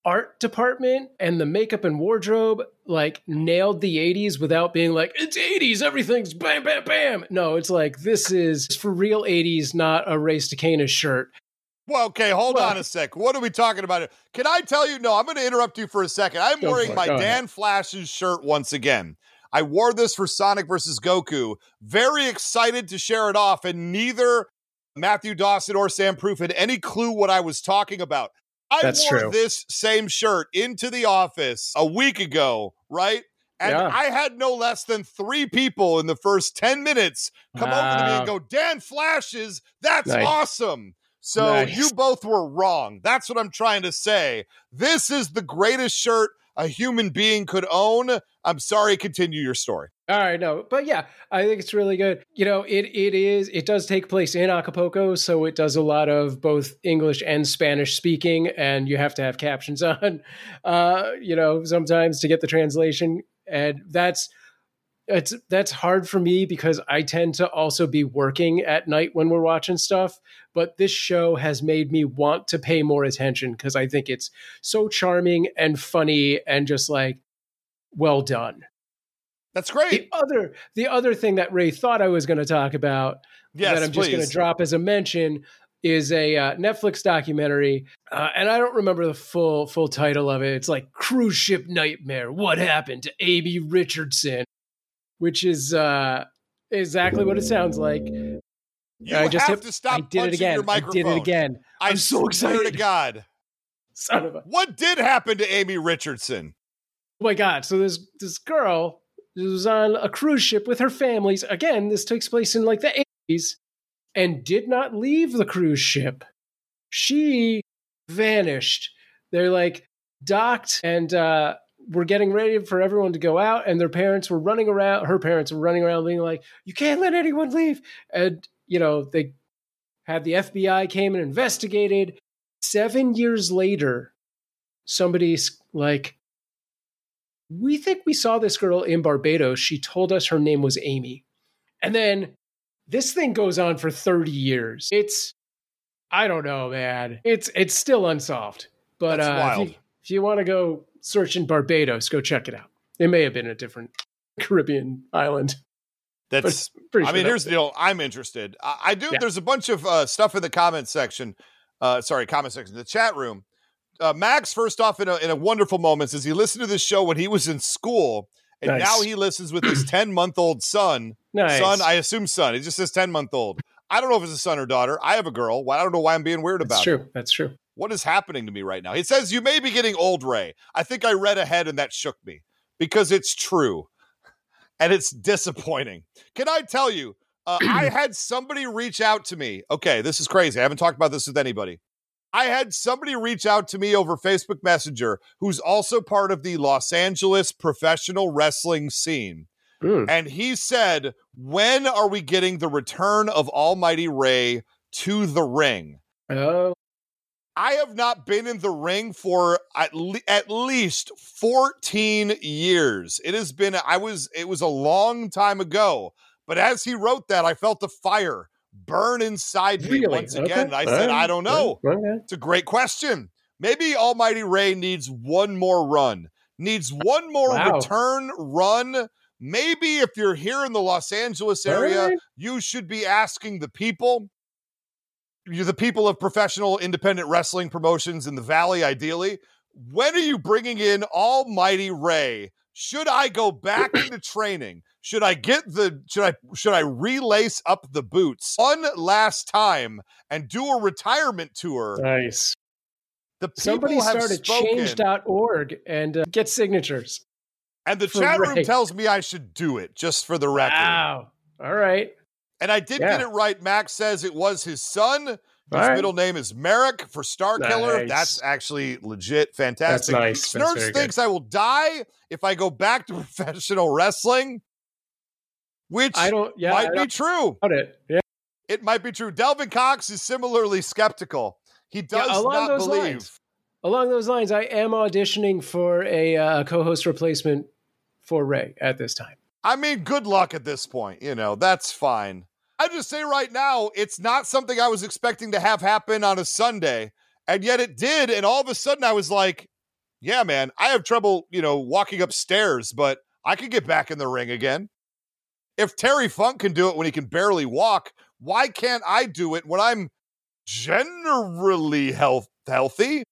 art department and the makeup and wardrobe like nailed the eighties without being like, it's eighties, everything's bam, bam, bam. No, it's like, this is for real eighties, not a Race to Canis shirt. Well, okay, hold well, on a sec. What are we talking about? Can I tell you? No, I'm going to interrupt you for a second. I'm wearing my Dan ahead. Flash's shirt once again. I wore this for Sonic versus Goku. Very excited to share it off, and neither Matthew Dawson or Sam Proof had any clue what I was talking about. I That's wore true. this same shirt into the office a week ago, right? And yeah. I had no less than three people in the first ten minutes come wow. over to me and go, Dan Flashes, that's nice. Awesome. So nice. You both were wrong. That's what I'm trying to say. This is the greatest shirt a human being could own. I'm sorry, continue your story. All right, no, but yeah, I think it's really good. You know, it it is, it does take place in Acapulco, so it does a lot of both English and Spanish speaking, and you have to have captions on, uh, you know, sometimes to get the translation. And that's, it's, that's hard for me because I tend to also be working at night when we're watching stuff. But this show has made me want to pay more attention because I think it's so charming and funny and just like well done. That's great. The other, the other thing that Ray thought I was going to talk about yes, that I'm just going to drop as a mention is a uh, Netflix documentary, uh, and I don't remember the full full title of it. It's like Cruise Ship Nightmare: What Happened to Amy Richardson, which is uh, exactly what it sounds like. You I just have hit, to stop I did it again. your microphone. I did it again. I'm I so excited. Swear to God. Son of a... What did happen to Amy Richardson? Oh my God. So this this girl was on a cruise ship with her families. Again, this takes place in like the eighties and did not leave the cruise ship. She vanished. They're like docked and uh, were getting ready for everyone to go out, and their parents were running around. Her parents were running around being like, you can't let anyone leave. And you know, they had the F B I came and investigated. Seven years later, somebody's like, we think we saw this girl in Barbados. She told us her name was Amy. And then this thing goes on for thirty years. It's, I don't know, man. It's it's still unsolved. But That's uh, wild. if you, if you want to go search in Barbados, go check it out. It may have been a different Caribbean island. That's, sure I mean, here's the deal. I'm interested. I, I do. Yeah. There's a bunch of uh, stuff in the comment section. Uh, sorry, comment section, the chat room. Uh, Max, first off, in a, in a wonderful moment, says he listened to this show when he was in school, and nice. Now he listens with his ten-month-old son. Nice. Son, I assume son. He just says ten-month-old. I don't know if it's a son or daughter. I have a girl. I don't know why I'm being weird about That's it. That's true. That's true. What is happening to me right now? He says, you may be getting old, Ray. I think I read ahead, and that shook me, because it's true, and it's disappointing. Can I tell you, uh, I had somebody reach out to me. Okay, this is crazy. I haven't talked about this with anybody. I had somebody reach out to me over Facebook Messenger who's also part of the Los Angeles professional wrestling scene. Mm. And he said, when are we getting the return of Almighty Ray to the ring? Oh. I have not been in the ring for at, le- at least fourteen years. It has been, I was, it was a long time ago. But as he wrote that, I felt the fire burn inside me really? once okay. again. And I said, right. I don't know. Okay. It's a great question. Maybe Almighty Ray needs one more run, needs one more wow. return run. Maybe if you're here in the Los Angeles area, right. you should be asking the people, you're the people of professional independent wrestling promotions in the Valley, ideally, when are you bringing in Almighty Ray? Should I go back into training? Should I get the, should I, should I relace up the boots one last time and do a retirement tour? Nice. The people Somebody have started spoken, change dot org and uh, get signatures. And the chat room Ray. tells me I should do it, just for the record. Wow. All right. And I did yeah. get it right. Max says it was his son. His right. middle name is Merrick for Star nice. Killer. That's actually legit fantastic. That's nice. Snurks thinks I will die if I go back to professional wrestling, which I don't, yeah, might I be don't true. It. Yeah. It might be true. Delvin Cox is similarly skeptical. He does yeah, along not those believe. Lines, along those lines, I am auditioning for a uh, co-host replacement for Ray at this time. I mean, good luck at this point. You know, that's fine. I just say right now, it's not something I was expecting to have happen on a Sunday, and yet it did. And all of a sudden I was like, Yeah, man. I have trouble, you know, walking upstairs, but I could get back in the ring again. If Terry Funk can do it when he can barely walk, why can't I do it when I'm generally health- healthy?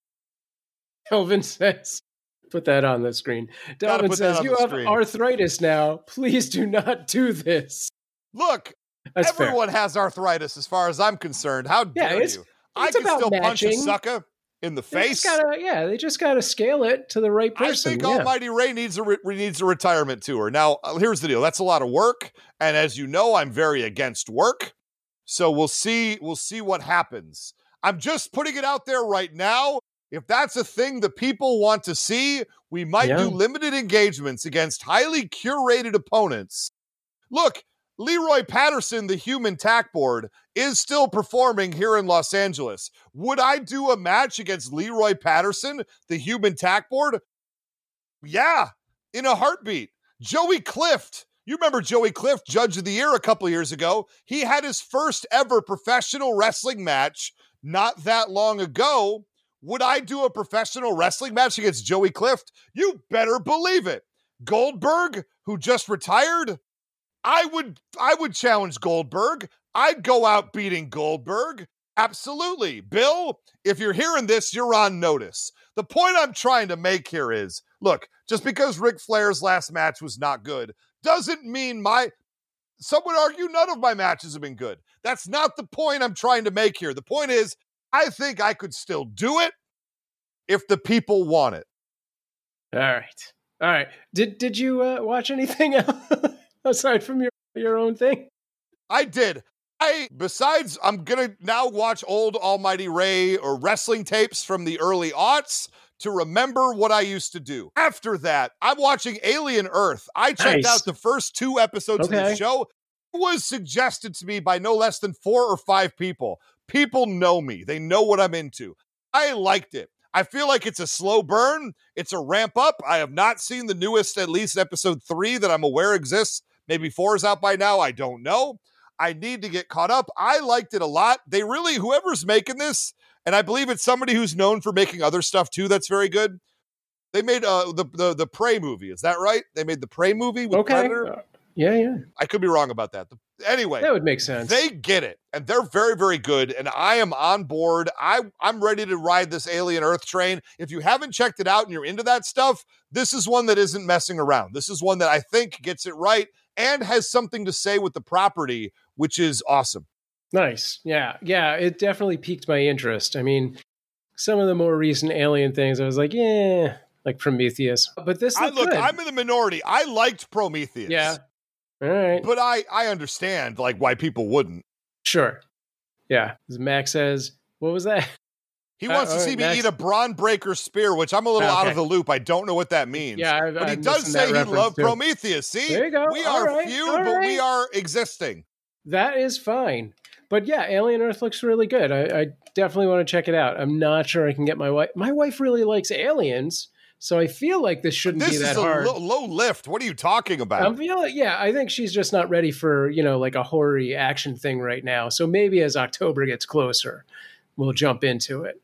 Delvin says, put that on the screen. Delvin says, you have screen. arthritis now. Please do not do this. Look, That's everyone fair. has arthritis as far as I'm concerned. How yeah, dare it's, you? It's I can still matching. punch a sucker in the they face. Gotta, yeah, they just got to scale it to the right person. I think yeah. Almighty Ray needs a re- needs a retirement tour. Now, here's the deal. That's a lot of work. And as you know, I'm very against work. So we'll see. We'll see what happens. I'm just putting it out there right now. If that's a thing the people want to see, we might yeah. do limited engagements against highly curated opponents. Look, Leroy Patterson, the human tack board, is still performing here in Los Angeles. Would I do a match against Leroy Patterson, the human tack board? Yeah, in a heartbeat. Joey Clift. You remember Joey Clift, Judge of the Year a couple years ago. He had his first ever professional wrestling match not that long ago. Would I do a professional wrestling match against Joey Clift? You better believe it. Goldberg, who just retired, I would I would challenge Goldberg. I'd go out beating Goldberg. Absolutely. Bill, if you're hearing this, you're on notice. The point I'm trying to make here is, look, just because Ric Flair's last match was not good doesn't mean my, some would argue none of my matches have been good. That's not the point I'm trying to make here. The point is, I think I could still do it if the people want it. All right. All right. Did did you uh, watch anything else aside from your, your own thing? I did. I, besides, I'm going to now watch old Almighty Ray or wrestling tapes from the early aughts to remember what I used to do. After that, I'm watching Alien Earth. I checked nice. out the first two episodes okay. of the show. It was suggested to me by no less than four or five people. People know me. They know what I'm into. I liked it. I feel like it's a slow burn. It's a ramp up. I have not seen the newest, at least episode three that I'm aware exists. Maybe four is out by now. I don't know. I need to get caught up. I liked it a lot. They really, whoever's making this, and I believe it's somebody who's known for making other stuff too that's very good. They made uh, the, the the Prey movie. Is that right? They made the Prey movie with okay. Predator? Uh, yeah, yeah. I could be wrong about that. Anyway. That would make sense. They get it, and they're very, very good, and I am on board. I, I'm ready to ride this Alien Earth train. If you haven't checked it out and you're into that stuff, this is one that isn't messing around. This is one that I think gets it right and has something to say with the property, which is awesome. Nice. Yeah. Yeah. It definitely piqued my interest. I mean, some of the more recent Alien things, I was like, yeah, like Prometheus. But this I look, good. I'm in the minority. I liked Prometheus. Yeah. All right. But I, I understand like why people wouldn't. Sure. Yeah. As Max says, what was that? He wants uh, to see right, me Max. eat a Braun Breaker spear, which I'm a little okay. out of the loop. I don't know what that means. Yeah, I, but he I'm does say he loved too. Prometheus. See, there you go. We all are right. few, all but right. we are existing. That is fine. But yeah, Alien Earth looks really good. I, I definitely want to check it out. I'm not sure I can get my wife. My wife really likes aliens, so I feel like this shouldn't this be that is a hard. Low, low lift. What are you talking about? I feel like, yeah, I think she's just not ready for, you know, like a horror action thing right now. So maybe as October gets closer, we'll jump into it.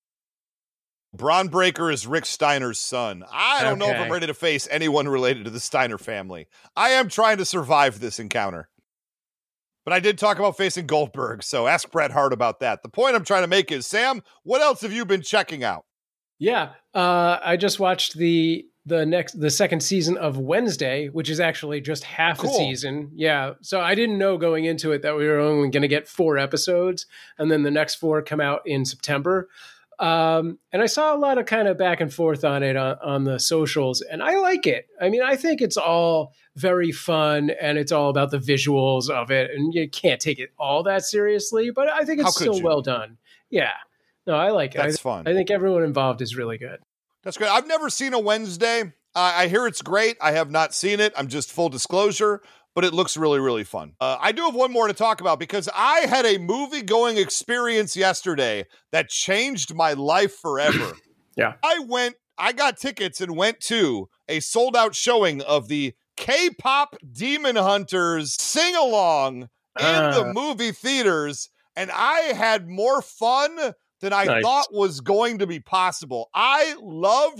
Braun Breaker is Rick Steiner's son. I don't okay. know if I'm ready to face anyone related to the Steiner family. I am trying to survive this encounter. But I did talk about facing Goldberg, so ask Bret Hart about that. The point I'm trying to make is, Sam, what else have you been checking out? Yeah, uh, I just watched the the next the second season of Wednesday, which is actually just half cool. a season. Yeah, so I didn't know going into it that we were only going to get four episodes, and then the next four come out in September. Um, and I saw a lot of kind of back and forth on it on, on the socials, and I like it. I mean, I think it's all very fun, and it's all about the visuals of it, and you can't take it all that seriously, but I think it's still you? well done. Yeah. No, I like it. That's I, fun. I think everyone involved is really good. That's great. I've never seen a Wednesday. Uh, I hear it's great. I have not seen it. I'm just full disclosure. But it looks really, really fun. Uh, I do have one more to talk about because I had a movie-going experience yesterday that changed my life forever. Yeah. I went, I got tickets and went to a sold-out showing of the K-pop Demon Hunters sing-along in uh. the movie theaters, and I had more fun than I nice. thought was going to be possible. I loved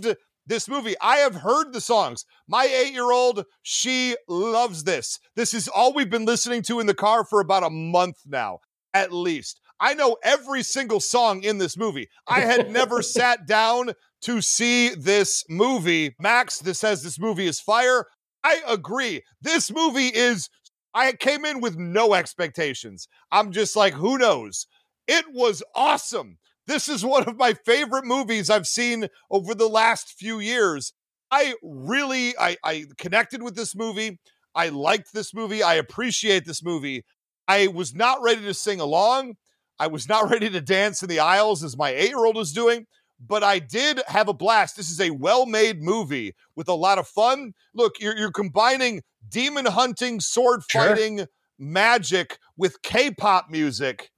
this movie. I have heard the songs. My eight-year-old, she loves this. This is all we've been listening to in the car for about a month now, at least. I know every single song in this movie. I had never sat down to see this movie. Max, this says this movie is fire. I agree. This movie is, I came in with no expectations. I'm just like, who knows? It was awesome. This is one of my favorite movies I've seen over the last few years. I really, I, I connected with this movie. I liked this movie. I appreciate this movie. I was not ready to sing along. I was not ready to dance in the aisles as my eight-year-old was doing, but I did have a blast. This is a well-made movie with a lot of fun. Look, you're, you're combining demon hunting, sword fighting, sure. magic with K-pop music,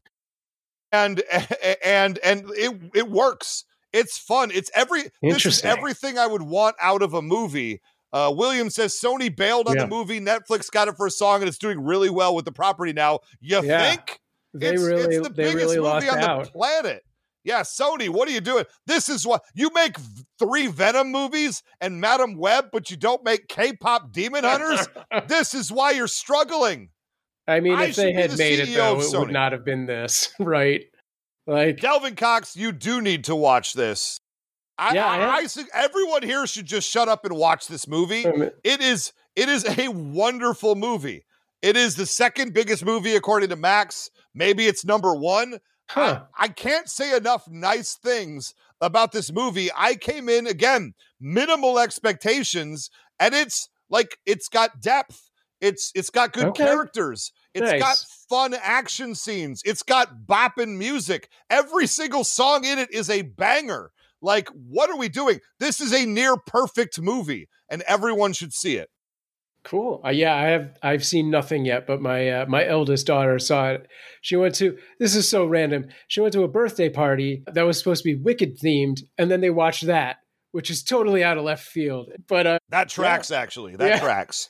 and and and it it works. It's fun. It's every this is everything I would want out of a movie. Uh, William says Sony bailed on yeah. the movie. Netflix got it for a song, and it's doing really well with the property now. You yeah. think? They it's, really, it's the they biggest really movie on out. the planet. Yeah, Sony, what are you doing? This is what you make three Venom movies and Madam Web, but you don't make K-pop Demon Hunters. This is why you're struggling. I mean, I if they had the made C E O it, though, it Sony. would not have been this, right? Like Delvin Cox, you do need to watch this. I, yeah, I, I, I think everyone here should just shut up and watch this movie. It is, it is a wonderful movie. It is the second biggest movie according to Max. Maybe it's number one. Huh. I, I can't say enough nice things about this movie. I came in, again, minimal expectations, and it's like, it's got depth. It's It's got good okay. characters. It's nice. got fun action scenes. It's got bopping music. Every single song in it is a banger. Like, what are we doing? This is a near perfect movie, and everyone should see it. Cool. Uh, yeah, I have. I've seen nothing yet, but my uh, my eldest daughter saw it. She went to. This is so random. She went to a birthday party that was supposed to be Wicked themed, and then they watched that, which is totally out of left field. But uh, that tracks. Yeah. Actually, that yeah. tracks.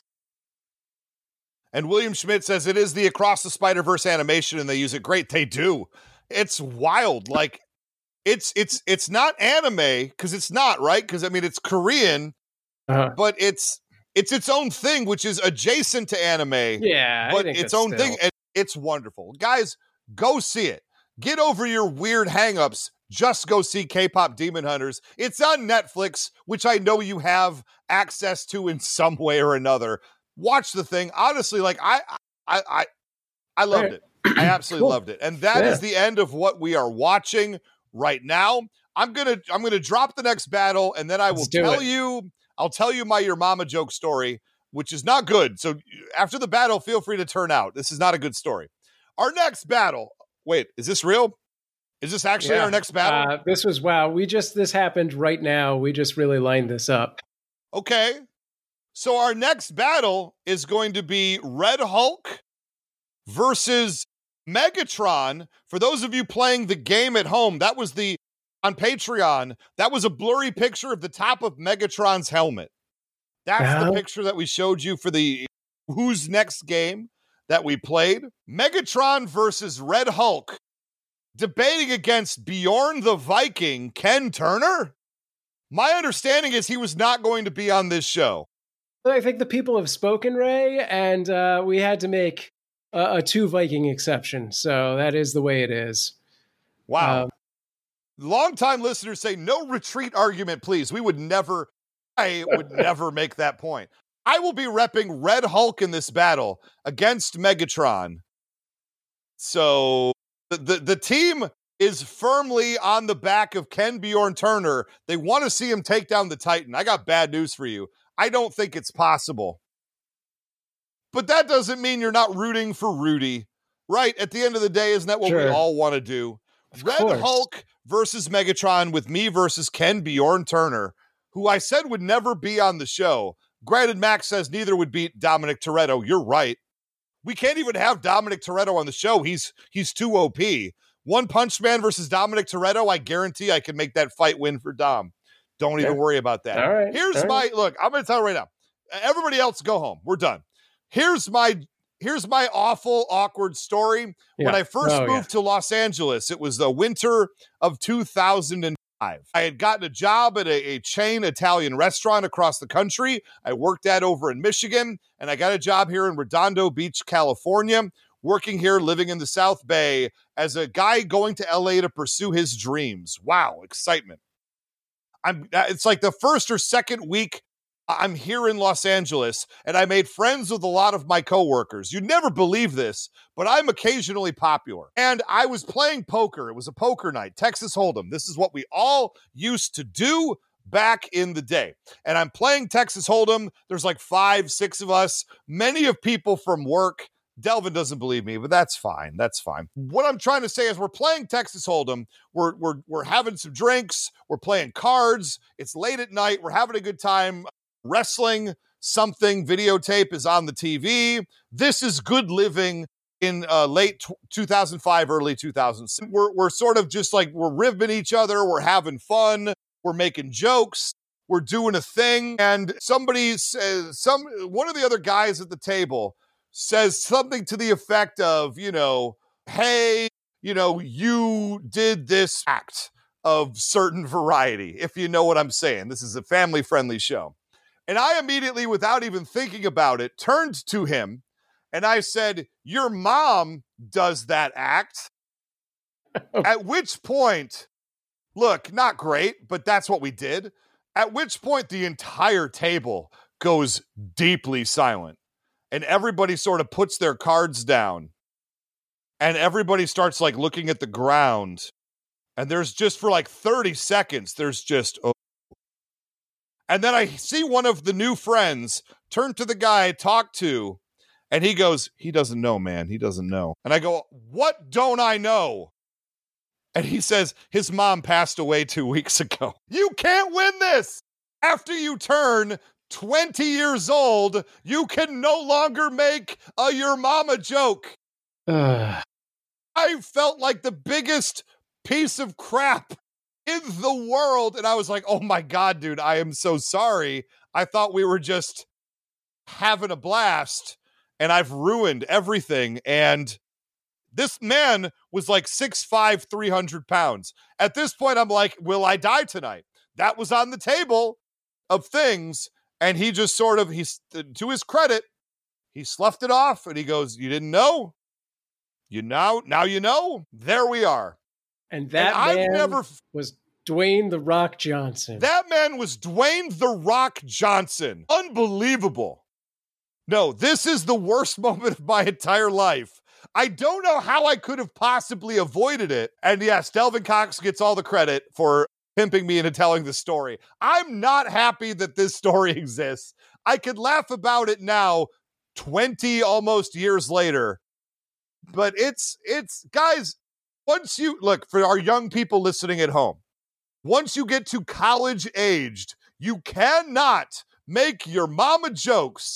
And William Schmidt says it is the Across the Spider-Verse animation, and they use it great. They do. It's wild. Like it's it's it's not anime because it's not right because I mean it's Korean, uh-huh. but it's. It's its own thing, which is adjacent to anime. Yeah, but its own still. thing. And it's wonderful. Guys, go see it. Get over your weird hangups. Just go see K-pop Demon Hunters. It's on Netflix, which I know you have access to in some way or another. Watch the thing. Honestly, like I, I, I, I loved right. it. I absolutely cool. loved it. And that yeah. is the end of what we are watching right now. I'm gonna, I'm gonna drop the next battle, and then I will tell it. you. I'll tell you my Your Mama joke story, which is not good. So after the battle, feel free to turn out. This is not a good story. Our next battle. Wait, is this real? Is this actually yeah. our next battle? Uh, this was, wow. We just, this happened right now. We just really lined this up. Okay. So our next battle is going to be Red Hulk versus Megatron. For those of you playing the game at home, that was the on Patreon, that was a blurry picture of the top of Megatron's helmet. That's uh-huh. the picture that we showed you for the Who's Next game that we played. Megatron versus Red Hulk, debating against Bjorn the Viking, Ken Turner. My understanding is he was not going to be on this show. I think the people have spoken, Ray, and uh, we had to make a, a two Viking exception. So that is the way it is. Wow. Um, Longtime listeners say, no retreat argument, please. We would never, I would never make that point. I will be repping Red Hulk in this battle against Megatron. So the, the, the team is firmly on the back of Ken Bjorn Turner. They want to see him take down the Titan. I got bad news for you. I don't think it's possible. But that doesn't mean you're not rooting for Rudy, right? At the end of the day, isn't that what sure. we all want to do? Of Red course. Hulk versus Megatron with me versus Ken Bjorn Turner, who I said would never be on the show. Granted, Max says neither would beat Dominic Toretto. You're right. We can't even have Dominic Toretto on the show. He's he's too O P. One Punch Man versus Dominic Toretto, I guarantee I can make that fight win for Dom. Don't even yeah. worry about that. All right. Here's All my, right. look, I'm going to tell you right now. Everybody else go home. We're done. Here's my Here's my awful, awkward story. Yeah. When I first oh, moved yeah. to Los Angeles, it was the winter of two thousand I had gotten a job at a, a chain Italian restaurant across the country. I worked at over in Michigan, and I got a job here in Redondo Beach, California, working here, living in the South Bay as a guy going to L A to pursue his dreams. Wow, excitement. I'm. It's like the first or second week I'm here in Los Angeles, and I made friends with a lot of my coworkers. You'd never believe this, but I'm occasionally popular. And I was playing poker. It was a poker night, Texas Hold'em. This is what we all used to do back in the day. And I'm playing Texas Hold'em. There's like five, six of us, many of people from work. Delvin doesn't believe me, but that's fine. That's fine. What I'm trying to say is we're playing Texas Hold'em. We're, we're, we're having some drinks. We're playing cards. It's late at night. We're having a good time. Wrestling something videotape is on the T V. This is good living in uh, late t- two thousand five, early two thousands. We're, we're sort of just like we're ribbing each other. We're having fun. We're making jokes. We're doing a thing. And somebody says, some, one of the other guys at the table says something to the effect of, you know, hey, you know, you did this act of certain variety, if you know what I'm saying. This is a family-friendly show. And I immediately, without even thinking about it, turned to him and I said, your mom does that act. At which point, look, not great, but that's what we did. At which point the entire table goes deeply silent and everybody sort of puts their cards down and everybody starts like looking at the ground. And there's just for like thirty seconds, there's just, oh. And then I see one of the new friends turn to the guy I talked to, and he goes, he doesn't know, man. He doesn't know. And I go, what don't I know? And he says, his mom passed away two weeks ago. You can't win this. After you turn twenty years old, you can no longer make a your mama joke. I felt like the biggest piece of crap in the world. And I was like, oh my God, dude, I am so sorry. I thought we were just having a blast and I've ruined everything. And this man was like six five, three hundred pounds. At this point, I'm like, will I die tonight? That was on the table of things. And he just sort of, he's to his credit, he sloughed it off and he goes, you didn't know? You know, now you know. There we are. And that and man I've never, was Dwayne The Rock Johnson. That man was Dwayne The Rock Johnson. Unbelievable. No, this is the worst moment of my entire life. I don't know how I could have possibly avoided it. And yes, Delvin Cox gets all the credit for pimping me into telling the story. I'm not happy that this story exists. I could laugh about it now, twenty almost years later. But it's, it's, guys, once you, look, for our young people listening at home, once you get to college aged, you cannot make your mama jokes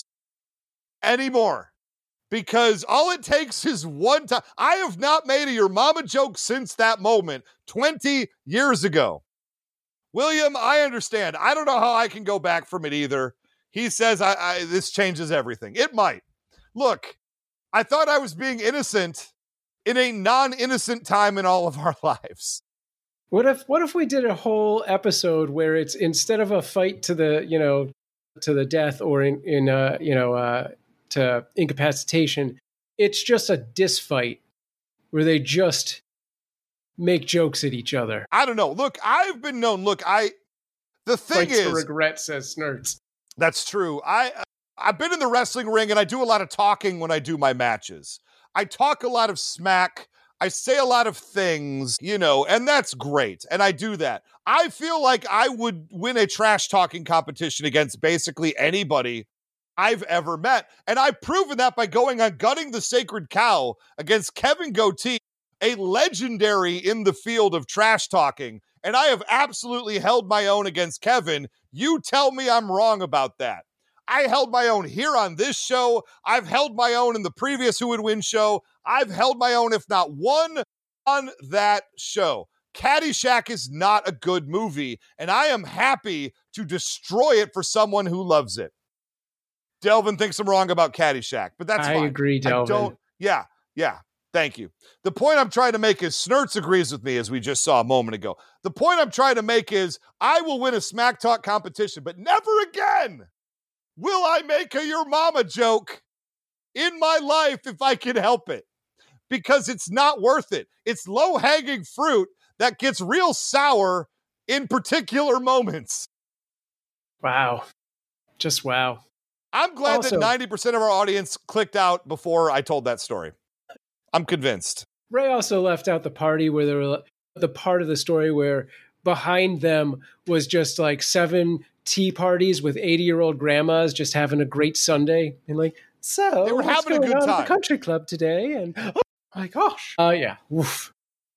anymore. Because all it takes is one time. I have not made a your mama joke since that moment, twenty years ago. William, I understand. I don't know how I can go back from it either. He says I, I this changes everything. It might. Look, I thought I was being innocent in a non-innocent time in all of our lives. What if what if we did a whole episode where it's instead of a fight to the, you know, to the death or in, in uh, you know, uh, to incapacitation, it's just a diss fight where they just make jokes at each other. I don't know. Look, I've been known. Look, I the thing Fights is, for regret, says Snurts. That's true. I I've been in the wrestling ring and I do a lot of talking when I do my matches. I talk a lot of smack. I say a lot of things, you know, and that's great. And I do that. I feel like I would win a trash talking competition against basically anybody I've ever met. And I've proven that by going on Gutting the Sacred Cow against Kevin Goatee, a legendary in the field of trash talking. And I have absolutely held my own against Kevin. You tell me I'm wrong about that. I held my own here on this show. I've held my own in the previous Who Would Win show. I've held my own, if not one, on that show. Caddyshack is not a good movie, and I am happy to destroy it for someone who loves it. Delvin thinks I'm wrong about Caddyshack, but that's I fine. agree, Delvin. I don't, yeah, yeah. Thank you. The point I'm trying to make is Snurts agrees with me, as we just saw a moment ago. The point I'm trying to make is I will win a Smack Talk competition, but never again will I make a your mama joke in my life if I can help it, because it's not worth it. It's low-hanging fruit that gets real sour in particular moments. Wow. Just wow. I'm glad Also, that ninety percent of our audience clicked out before I told that story. I'm convinced. Ray also left out the party where there were the part of the story where behind them was just like seven tea parties with eighty-year-old grandmas just having a great Sunday. And like, so they were what's having a going good on at time. the country club today. And oh my gosh. Uh, yeah. Oof.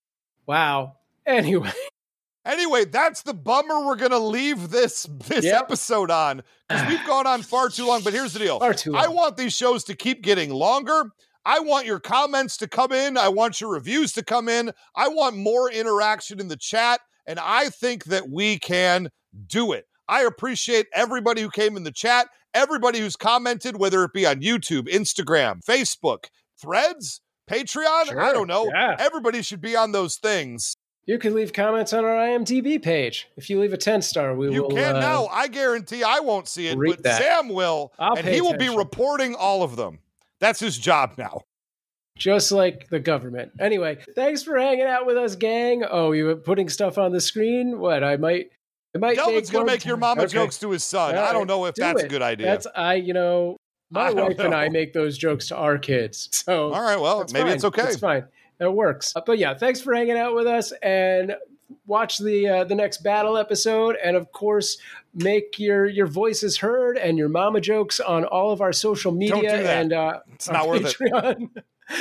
Wow. Anyway. Anyway, that's the bummer we're going to leave this, this Yep. episode on, because we've gone on far too long. But here's the deal. Far too long. I want these shows to keep getting longer. I want your comments to come in. I want your reviews to come in. I want more interaction in the chat. And I think that we can do it. I appreciate everybody who came in the chat, everybody who's commented, whether it be on YouTube, Instagram, Facebook, Threads, Patreon. Sure. I don't know. Yeah. Everybody should be on those things. You can leave comments on our I M D B page. If you leave a ten star, we You will. can uh, now. I guarantee I won't see it, read but that. Sam will, I'll and pay he will be attention. reporting all of them. That's his job now. Just like the government. Anyway, thanks for hanging out with us, gang. Oh, you were putting stuff on the screen? What? I might. I might. Delvin's going to one make your time. mama Okay. jokes to his son. All I don't right, know if do that's it. a good idea. That's I. You know, my I don't wife and I know. make those jokes to our kids. So all right, well, that's maybe fine. it's okay. It's fine. It works. Uh, But yeah, thanks for hanging out with us, and watch the uh, the next battle episode, and of course, make your your voices heard and your mama jokes on all of our social media Don't do that. and uh, It's on not worth it. Patreon.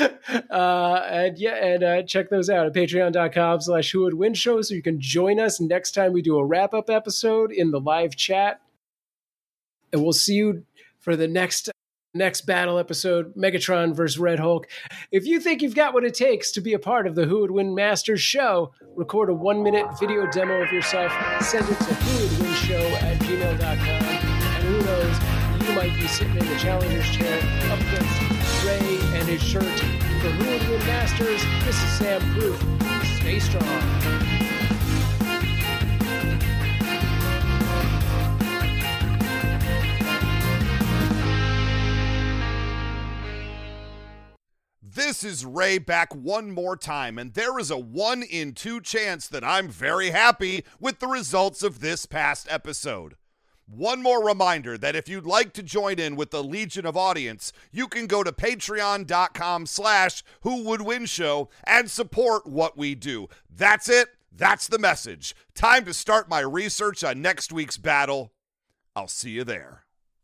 uh, and yeah, and uh, check those out at patreon.com slash who would win show, so you can join us next time we do a wrap up episode in the live chat. And we'll see you for the next next battle episode, Megatron versus Red Hulk. If you think you've got what it takes to be a part of the Who Would Win Masters show, record a one-minute video demo of yourself, send it to who would win show at gmail dot com, and who knows, you might be sitting in the challenger's chair up against Ray and his shirt. For Who Would Win Masters, this is Sam Proof. Stay strong. This is Ray back one more time, and there is a one in two chance that I'm very happy with the results of this past episode. One more reminder that if you'd like to join in with the Legion of Audience, you can go to patreon.com slash who would win show and support what we do. That's it. That's the message. Time to start my research on next week's battle. I'll see you there.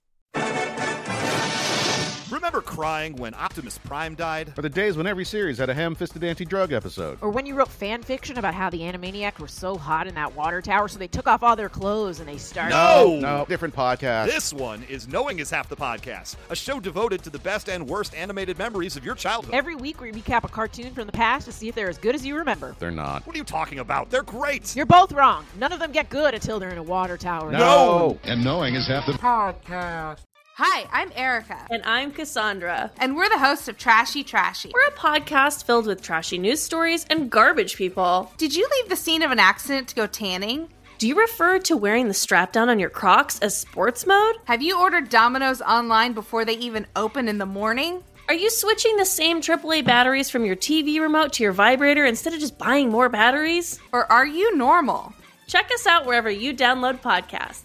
Remember crying when Optimus Prime died? Or the days when every series had a ham-fisted anti-drug episode. Or when you wrote fan fiction about how the Animaniacs were so hot in that water tower, so they took off all their clothes and they started... No! No, different podcast. This one is Knowing is Half the Podcast, a show devoted to the best and worst animated memories of your childhood. Every week we recap a cartoon from the past to see if they're as good as you remember. They're not. What are you talking about? They're great! You're both wrong. None of them get good until they're in a water tower. No! And knowing is half the Podcast. Hi, I'm Erica. And I'm Cassandra. And we're the hosts of Trashy Trashy. We're a podcast filled with trashy news stories and garbage people. Did you leave the scene of an accident to go tanning? Do you refer to wearing the strap down on your Crocs as sports mode? Have you ordered Domino's online before they even open in the morning? Are you switching the same triple A batteries from your T V remote to your vibrator instead of just buying more batteries? Or are you normal? Check us out wherever you download podcasts.